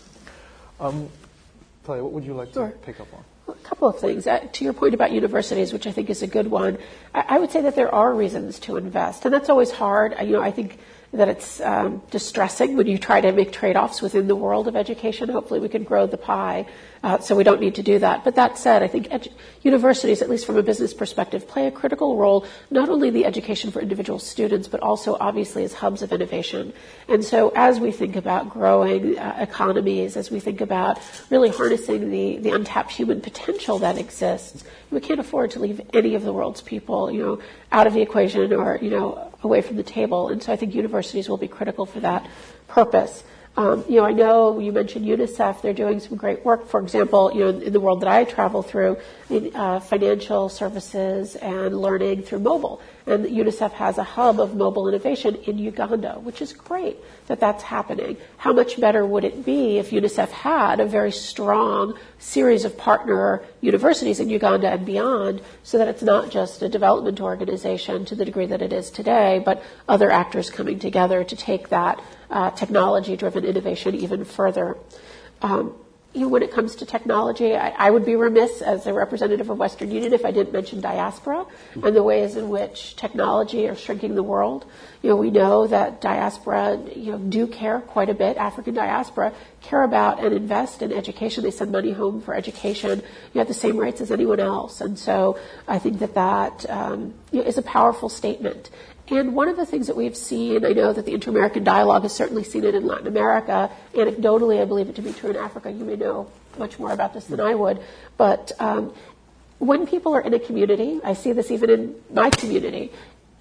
Um, Talia, what would you like sure. to pick up on? Well, a couple of things. Uh, to your point about universities, which I think is a good one, I, I would say that there are reasons to invest, and that's always hard. You know, I think that it's um, distressing when you try to make trade-offs within the world of education. Hopefully we can grow the pie, uh, so we don't need to do that. But that said, I think edu- universities, at least from a business perspective, play a critical role, not only in the education for individual students, but also obviously as hubs of innovation. And so as we think about growing uh, economies, as we think about really harnessing the, the untapped human potential that exists, we can't afford to leave any of the world's people, you know, out of the equation or, you know, away from the table. And so I think universities will be critical for that purpose. Um, you know, I know you mentioned UNICEF. They're doing some great work. For example, you know, in the world that I travel through, in uh, financial services and learning through mobile. And UNICEF has a hub of mobile innovation in Uganda, which is great that that's happening. How much better would it be if UNICEF had a very strong series of partner universities in Uganda and beyond, so that it's not just a development organization to the degree that it is today, but other actors coming together to take that uh, technology-driven innovation even further. Um, You know, when it comes to technology, I, I would be remiss as a representative of Western Union if I didn't mention diaspora and the ways in which technology are shrinking the world. You know, we know that diaspora, you know, do care quite a bit. African diaspora care about and invest in education. They send money home for education. You have the same rights as anyone else. And so I think that that um, you know, is a powerful statement. And one of the things that we've seen, I know that the Inter-American Dialogue has certainly seen it in Latin America. Anecdotally, I believe it to be true in Africa. You may know much more about this than I would. But um, when people are in a community, I see this even in my community,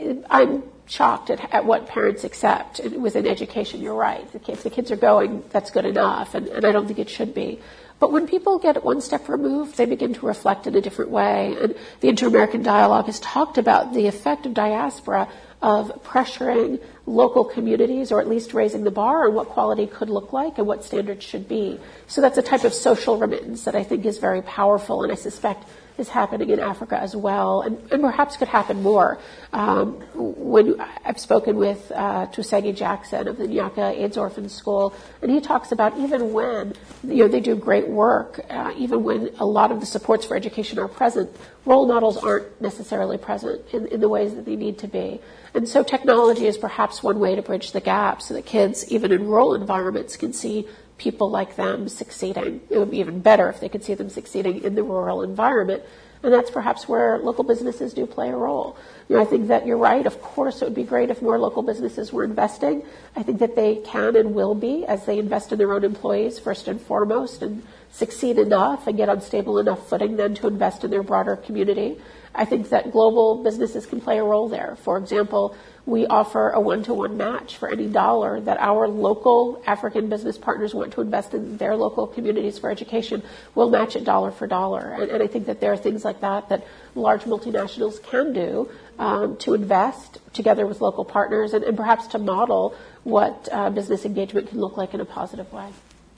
I'm shocked at, at what parents accept within education. You're right. If the kids are going, that's good enough, and, and I don't think it should be. But when people get one step removed, they begin to reflect in a different way. And the Inter-American Dialogue has talked about the effect of diaspora of pressuring local communities, or at least raising the bar on what quality could look like and what standards should be. So that's a type of social remittance that I think is very powerful, and I suspect is happening in Africa as well, and, and perhaps could happen more. Um, when I've spoken with uh, Tusegi Jackson of the Nyaka AIDS Orphan School, and he talks about even when, you know, they do great work, uh, even when a lot of the supports for education are present, role models aren't necessarily present in, in the ways that they need to be. And so technology is perhaps one way to bridge the gap so that kids, even in rural environments, can see people like them succeeding. It would be even better if they could see them succeeding in the rural environment. And that's perhaps where local businesses do play a role. You know, I think that you're right. Of course, it would be great if more local businesses were investing. I think that they can and will be as they invest in their own employees first and foremost and succeed enough and get on stable enough footing then to invest in their broader community. I think that global businesses can play a role there. For example, we offer a one-to-one match for any dollar that our local African business partners want to invest in their local communities for education. We'll match it dollar for dollar. And, and I think that there are things like that that large multinationals can do um, to invest together with local partners and, and perhaps to model what uh, business engagement can look like in a positive way.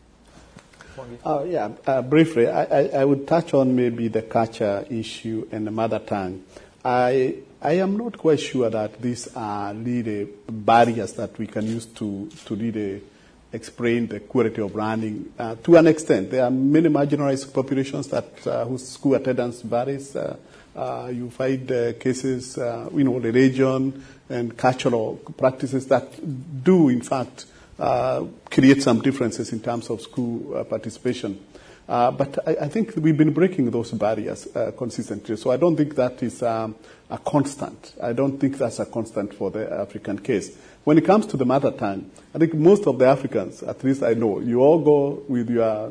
Uh, yeah, uh, briefly, I, I, I would touch on maybe the culture issue and the mother tongue. I I am not quite sure that these are really barriers that we can use to, to really explain the quality of learning. Uh, to an extent, there are many marginalized populations that uh, whose school attendance varies. Uh, uh, you find uh, cases, uh, you know, religion and cultural practices that do, in fact, Uh, create some differences in terms of school uh, participation. Uh, but I, I think we've been breaking those barriers uh, consistently. So I don't think that is um, a constant. I don't think that's a constant for the African case. When it comes to the mother tongue, I think most of the Africans, at least I know, you all go with your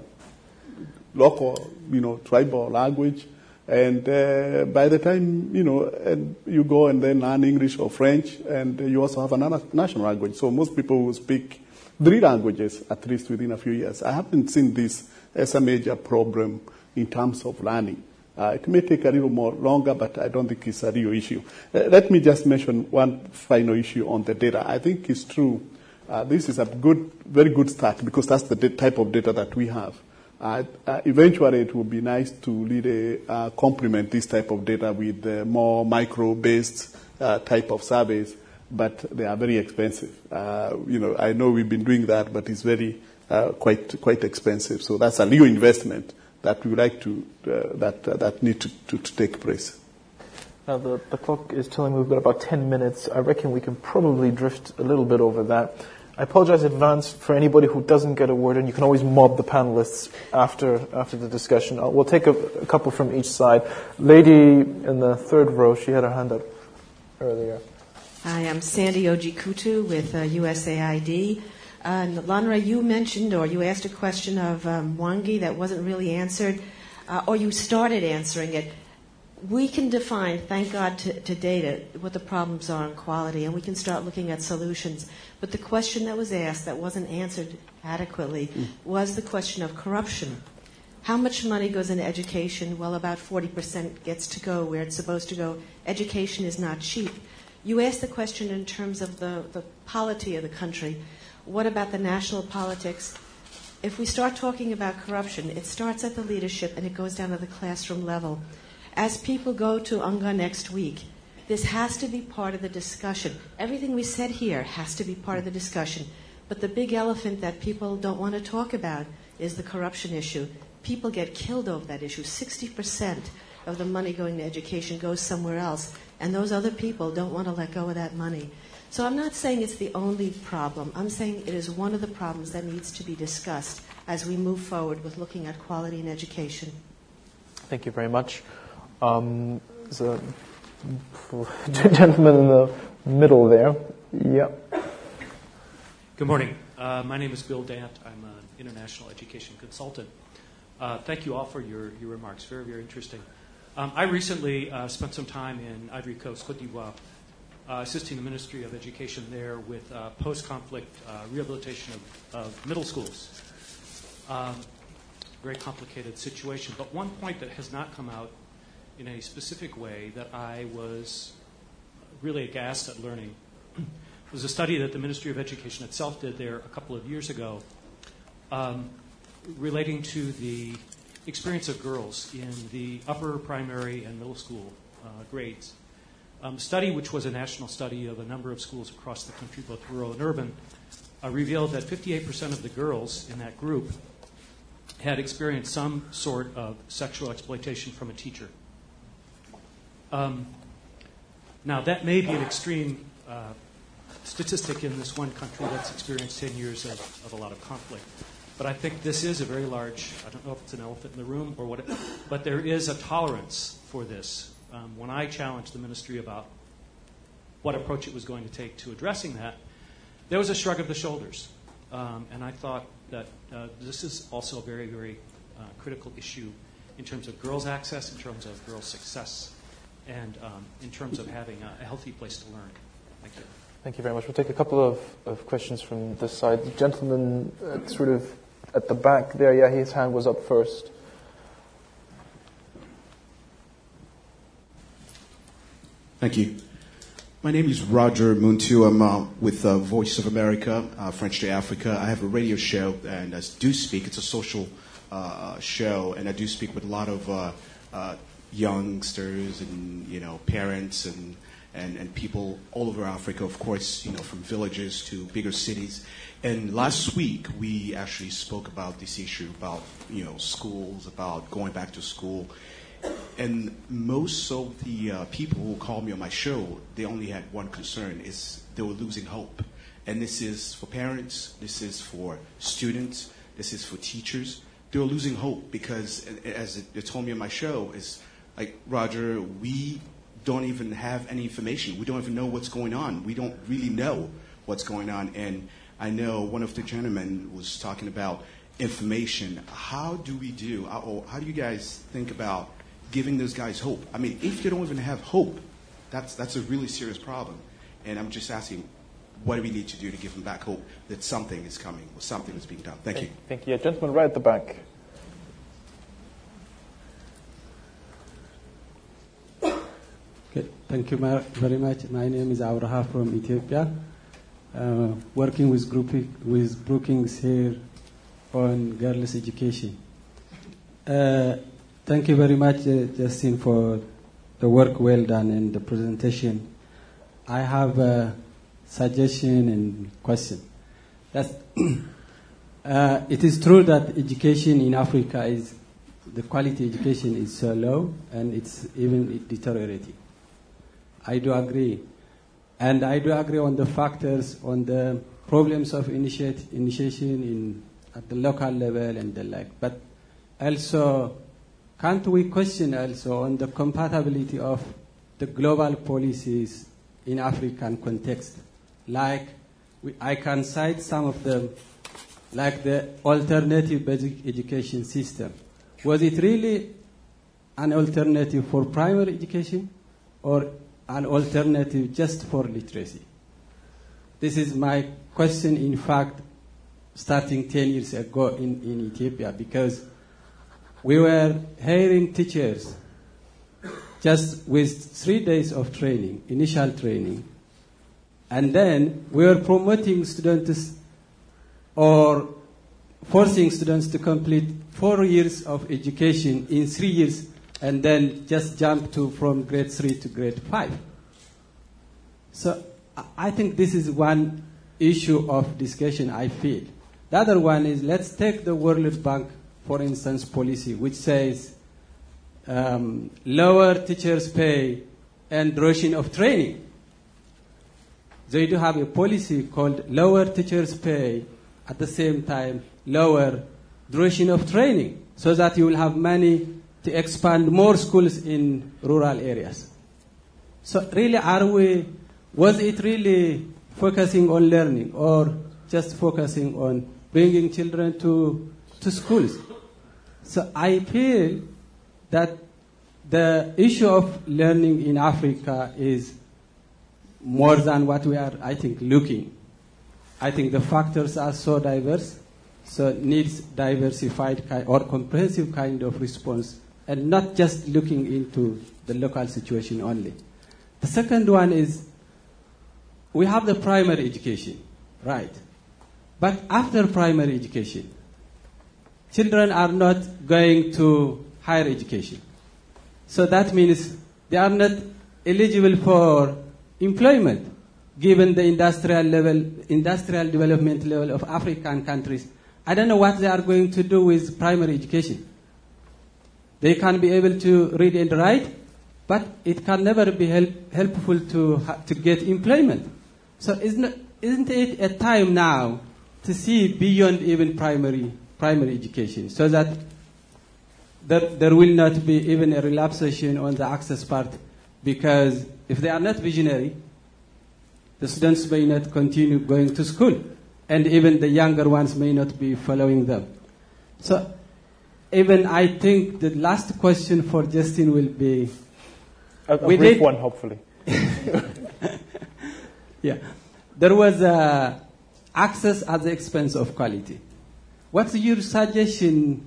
local, you know, tribal language. And uh, by the time, you know, and you go and then learn English or French, and you also have another national language. So most people will speak three languages, at least within a few years. I haven't seen this as a major problem in terms of learning. Uh, it may take a little more longer, but I don't think it's a real issue. Uh, let me just mention one final issue on the data. I think it's true. Uh, this is a good, very good start because that's the type of data that we have. Uh, uh, eventually, it would be nice to really uh, complement this type of data with uh, more micro-based uh, type of surveys, but they are very expensive. Uh, you know, I know we've been doing that, but it's very uh, quite quite expensive. So that's a new investment that we would like to uh, that uh, that need to, to, to take place. Now the, the clock is telling me we've got about ten minutes. I reckon we can probably drift a little bit over that. I apologize in advance for anybody who doesn't get a word in. You can always mob the panelists after after the discussion. I'll, we'll take a, a couple from each side. Lady in the third row, she had her hand up earlier. Hi, I'm Sandy Ojikutu with uh, U S A I D. Uh, Lanra, you mentioned or you asked a question of um, Mwangi that wasn't really answered, uh, or you started answering it. We can define, thank God to, to data, what the problems are in quality, and we can start looking at solutions. But the question that was asked that wasn't answered adequately mm. was the question of corruption. How much money goes into education? Well, about forty percent gets to go where it's supposed to go. Education is not cheap. You asked the question in terms of the, the polity of the country. What about the national politics? If we start talking about corruption, it starts at the leadership and it goes down to the classroom level. As people go to UNGA next week, this has to be part of the discussion. Everything we said here has to be part of the discussion. But the big elephant that people don't want to talk about is the corruption issue. People get killed over that issue. sixty percent of the money going to education goes somewhere else. And those other people don't want to let go of that money. So I'm not saying it's the only problem. I'm saying it is one of the problems that needs to be discussed as we move forward with looking at quality in education. Thank you very much. Um, there's a gentleman in the middle there. Yep. Good morning. Uh, my name is Bill Dant. I'm an international education consultant. Uh, thank you all for your, your remarks. Very, very interesting. Um, I recently uh, spent some time in Ivory Coast, Côte d'Ivoire, uh, assisting the Ministry of Education there with uh, post-conflict uh, rehabilitation of, of middle schools. Um, very complicated situation. But one point that has not come out in a specific way that I was really aghast at learning was a study that the Ministry of Education itself did there a couple of years ago um, relating to the experience of girls in the upper primary and middle school uh, grades. Um, a study, which was a national study of a number of schools across the country, both rural and urban, uh, revealed that fifty-eight percent of the girls in that group had experienced some sort of sexual exploitation from a teacher. Um, now, that may be an extreme uh, statistic in this one country that's experienced ten years of, of a lot of conflict. But I think this is a very large, I don't know if it's an elephant in the room or what, it, but there is a tolerance for this. Um, when I challenged the ministry about what approach it was going to take to addressing that, there was a shrug of the shoulders. Um, and I thought that uh, this is also a very, very uh, critical issue in terms of girls' access, in terms of girls' success, and um, in terms of having a, a healthy place to learn. Thank you. Thank you very much. We'll take a couple of, of questions from this side. The gentleman uh, sort of at the back there, yeah, his hand was up first. Thank you. My name is Roger Muntu. I'm uh, with uh, Voice of America, uh, French Day Africa. I have a radio show, and I do speak. It's a social uh, show, and I do speak with a lot of uh, uh, youngsters and, you know, parents and, and, and people all over Africa, of course, you know, from villages to bigger cities. And last week, we actually spoke about this issue, about, you know, schools, about going back to school. And most of the uh, people who called me on my show, they only had one concern, is they were losing hope. And this is for parents, this is for students, this is for teachers. They were losing hope because, as they told me on my show, is like, Roger, we don't even have any information. We don't even know what's going on. We don't really know what's going on. And I know one of the gentlemen was talking about information. How do we do, or how do you guys think about giving those guys hope? I mean, if they don't even have hope, that's that's a really serious problem. And I'm just asking, what do we need to do to give them back hope that something is coming or something is being done? Thank you. Thank you. Yeah, gentleman right at the back. Okay, thank you very much. My name is Abraha from Ethiopia, uh, working with, group, with Brookings here on girls' education. Uh, Thank you very much, uh, Justin, for the work well done and the presentation. I have a suggestion and question. That's uh, it is true that education in Africa is, the quality education is so low and it's even deteriorating. I do agree. And I do agree on the factors, on the problems of initiate, initiation in, at the local level and the like. But also, can't we question also on the compatibility of the global policies in African context? Like, we, I can cite some of them, like the alternative basic education system. Was it really an alternative for primary education or an alternative just for literacy? This is my question, in fact, starting ten years ago in, in Ethiopia, because we were hiring teachers just with three days of training, initial training. And then we were promoting students or forcing students to complete four years of education in three years and then just jump to from grade three to grade five. So I think this is one issue of discussion, I feel. The other one is, let's take the World Bank, for instance, policy, which says um, lower teachers' pay and duration of training. They do have a policy called lower teachers' pay, at the same time lower duration of training, so that you will have money to expand more schools in rural areas. So really, are we, was it really focusing on learning or just focusing on bringing children to, to schools? So I feel that the issue of learning in Africa is more than what we are, I think, looking. I think the factors are so diverse, so it needs diversified kind or comprehensive kind of response, and not just looking into the local situation only. The second one is, we have the primary education, right? But after primary education, children are not going to higher education. So that means they are not eligible for employment, given the industrial level, industrial development level of African countries. I don't know what they are going to do with primary education. They can be able to read and write, but it can never be help, helpful to to get employment. So isn't isn't it a time now to see beyond even primary primary education, so that there, there will not be even a relapsation on the access part, because if they are not visionary, the students may not continue going to school, and even the younger ones may not be following them. So even I think the last question for Justin will be... A, a brief did, one, hopefully. Yeah. There was uh, access at the expense of quality. What's your suggestion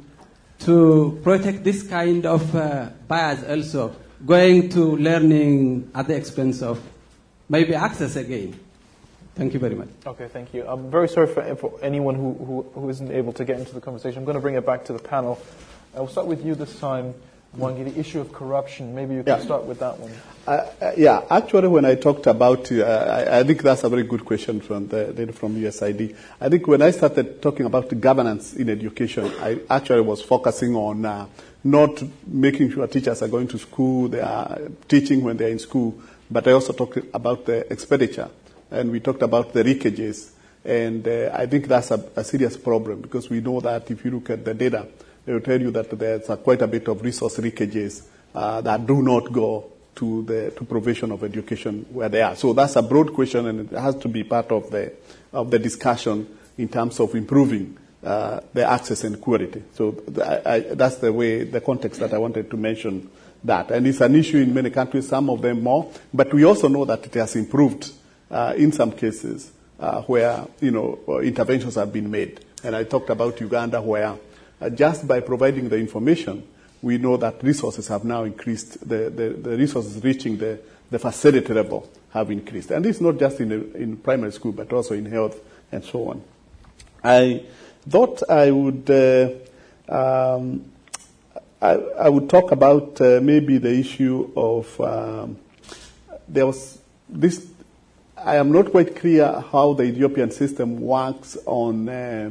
to protect this kind of uh, bias also, going to learning at the expense of maybe access again? Thank you very much. Okay, thank you. I'm very sorry for, for anyone who, who, who isn't able to get into the conversation. I'm going to bring it back to the panel. I will start with you this time, Mwangi, the issue of corruption. Maybe you can yeah. start with that one. Uh, uh, yeah, actually, when I talked about, uh, I, I think that's a very good question from the from U S I D. I think when I started talking about the governance in education, I actually was focusing on uh, not making sure teachers are going to school, they are teaching when they are in school, but I also talked about the expenditure, and we talked about the leakages, and uh, I think that's a, a serious problem, because we know that if you look at the data, they will tell you that there's a, quite a bit of resource leakages uh, that do not go to the to provision of education where they are. So that's a broad question, and it has to be part of the of the discussion in terms of improving uh, the access and quality. So th- I, I, that's the way, the context that I wanted to mention that. And it's an issue in many countries, some of them more, but we also know that it has improved uh, in some cases uh, where, you know, interventions have been made. And I talked about Uganda, where uh, just by providing the information, we know that resources have now increased, the, the, the resources reaching the, the facility level have increased. And this is not just in, the, in primary school, but also in health and so on. I thought I would, uh, um, I, I would talk about uh, maybe the issue of, um, there was this, I am not quite clear how the Ethiopian system works on uh,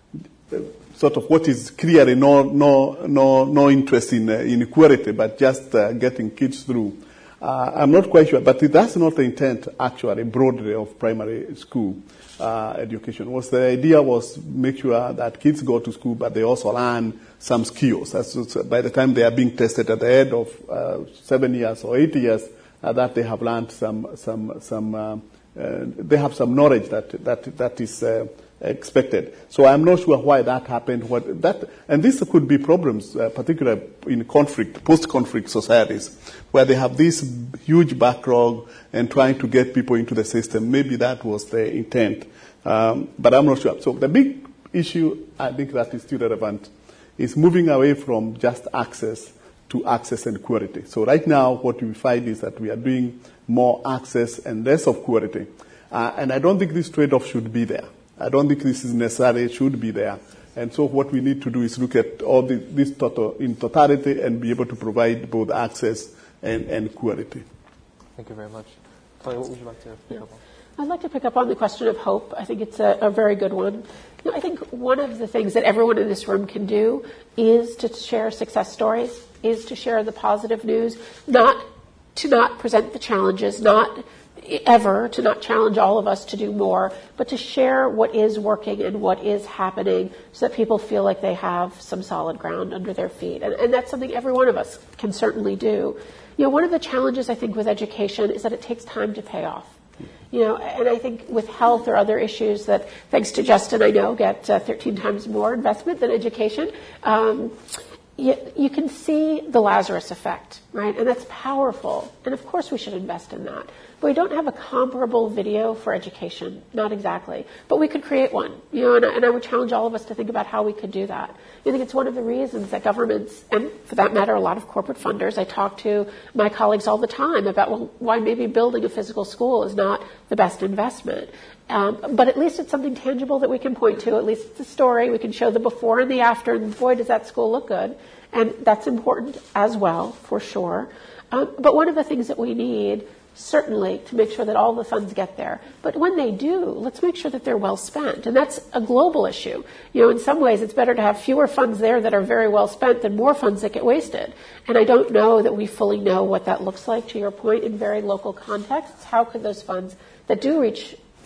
sort of what is clearly no no no no interest in uh, inequality, but just uh, getting kids through. Uh, I'm not quite sure, but that's not the intent actually broadly of primary school uh, education. Was the idea was make sure that kids go to school, but they also learn some skills. As, by the time they are being tested at the end of uh, seven years or eight years, uh, that they have learned some some some. Uh, uh, they have some knowledge that that that is. Uh, expected. So I'm not sure why that happened. What that and this could be problems, uh, particularly in conflict, post-conflict societies, where they have this huge backlog and trying to get people into the system. Maybe that was the intent, um, but I'm not sure. So the big issue, I think, that is still relevant is moving away from just access to access and quality. So right now, what we find is that we are doing more access and less of quality, uh, and I don't think this trade-off should be there. I don't think this is necessary, it should be there. And so what we need to do is look at all the, this total, in totality and be able to provide both access and, and quality. Thank you very much. Chloe, what would you like to pick up on? I'd like to pick up on the question of hope. I think it's a, a very good one. You know, I think one of the things that everyone in this room can do is to share success stories, is to share the positive news, not to not present the challenges, not ever to not challenge all of us to do more, but to share what is working and what is happening so that people feel like they have some solid ground under their feet. And, and that's something every one of us can certainly do. You know, one of the challenges I think with education is that it takes time to pay off. You know, and I think with health or other issues that, thanks to Justin, I know, get uh, thirteen times more investment than education, um, You, you can see the Lazarus effect, right? And that's powerful. And of course we should invest in that. But we don't have a comparable video for education. Not exactly. But we could create one. You know, and I, and I would challenge all of us to think about how we could do that. I think it's one of the reasons that governments, and for that matter, a lot of corporate funders, I talk to my colleagues all the time about, well, why maybe building a physical school is not the best investment. Um, but at least it's something tangible that we can point to. At least it's a story. We can show the before and the after, and boy, does that school look good. And that's important as well, for sure. Um, but one of the things that we need, certainly, to make sure that all the funds get there. But when they do, let's make sure that they're well spent. And that's a global issue. You know, in some ways, it's better to have fewer funds there that are very well spent than more funds that get wasted. And I don't know that we fully know what that looks like, to your point, in very local contexts. How could those funds that do reach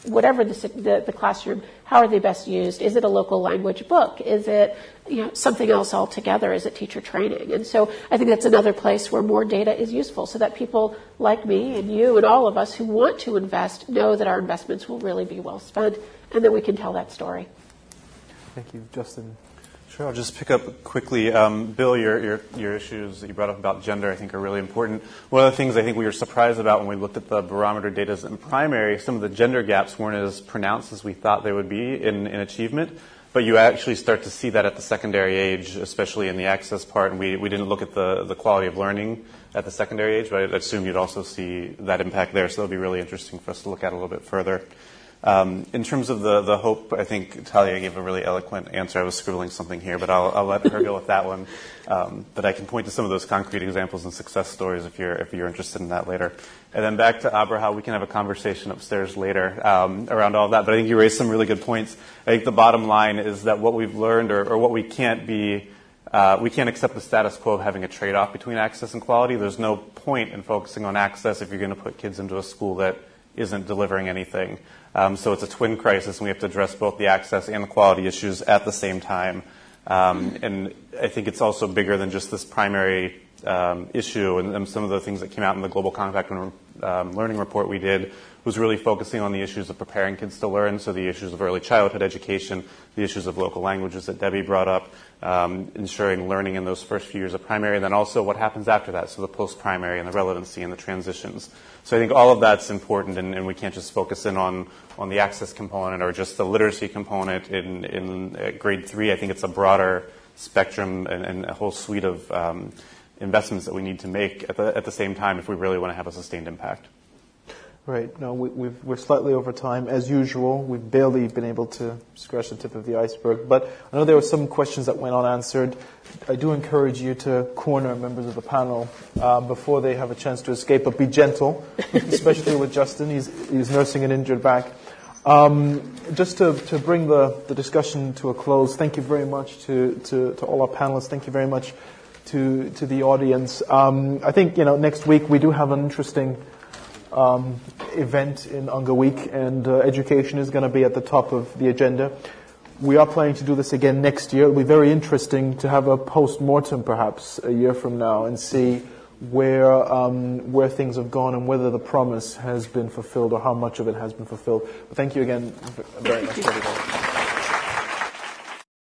whatever the, the, the classroom, how are they best used? Is it a local language book? Is it, you know, something else altogether? Is it teacher training? And so I think that's another place where more data is useful so that people like me and you and all of us who want to invest know that our investments will really be well spent and that we can tell that story. Thank you. Justin? Sure, I'll just pick up quickly. Um, Bill, your, your your issues that you brought up about gender I think are really important. One of the things I think we were surprised about when we looked at the barometer data is in primary, some of the gender gaps weren't as pronounced as we thought they would be in, in achievement, but you actually start to see that at the secondary age, especially in the access part, and we, we didn't look at the, the quality of learning at the secondary age, but I assume you'd also see that impact there, so it'll be really interesting for us to look at a little bit further. Um, in terms of the, the hope, I think Talia gave a really eloquent answer. I was scribbling something here, but I'll, I'll let her go with that one. Um, but I can point to some of those concrete examples and success stories if you're if you're interested in that later. And then back to Abraha, we can have a conversation upstairs later um, around all of that. But I think you raised some really good points. I think the bottom line is that what we've learned, or, or what we can't be, uh, we can't accept the status quo of having a trade-off between access and quality. There's no point in focusing on access if you're going to put kids into a school that isn't delivering anything. Um, so it's a twin crisis, and we have to address both the access and the quality issues at the same time. Um, and I think it's also bigger than just this primary um, issue. And, and some of the things that came out in the Global Compact and um, Learning Report we did was really focusing on the issues of preparing kids to learn, so the issues of early childhood education, the issues of local languages that Debbie brought up, um, ensuring learning in those first few years of primary, and then also what happens after that, so the post-primary and the relevancy and the transitions. So I think all of that's important, and, and we can't just focus in on, on the access component or just the literacy component in, in uh, grade three. I think it's a broader spectrum and, and a whole suite of um, investments that we need to make at the, at the same time if we really want to have a sustained impact. Right. No, we, we've, we're slightly over time. As usual, we've barely been able to scratch the tip of the iceberg. But I know there were some questions that went unanswered. I do encourage you to corner members of the panel uh, before they have a chance to escape, but be gentle, especially with Justin. He's, he's nursing an injured back. Um, just to, to bring the, the discussion to a close, thank you very much to, to, to all our panelists. Thank you very much to, to the audience. Um, I think, you know, next week we do have an interesting Um, event in Unga Week, and uh, education is going to be at the top of the agenda. We are planning to do this again next year. It'll be very interesting to have a post-mortem perhaps a year from now and see where um, where things have gone and whether the promise has been fulfilled or how much of it has been fulfilled. But thank you again very much, everybody.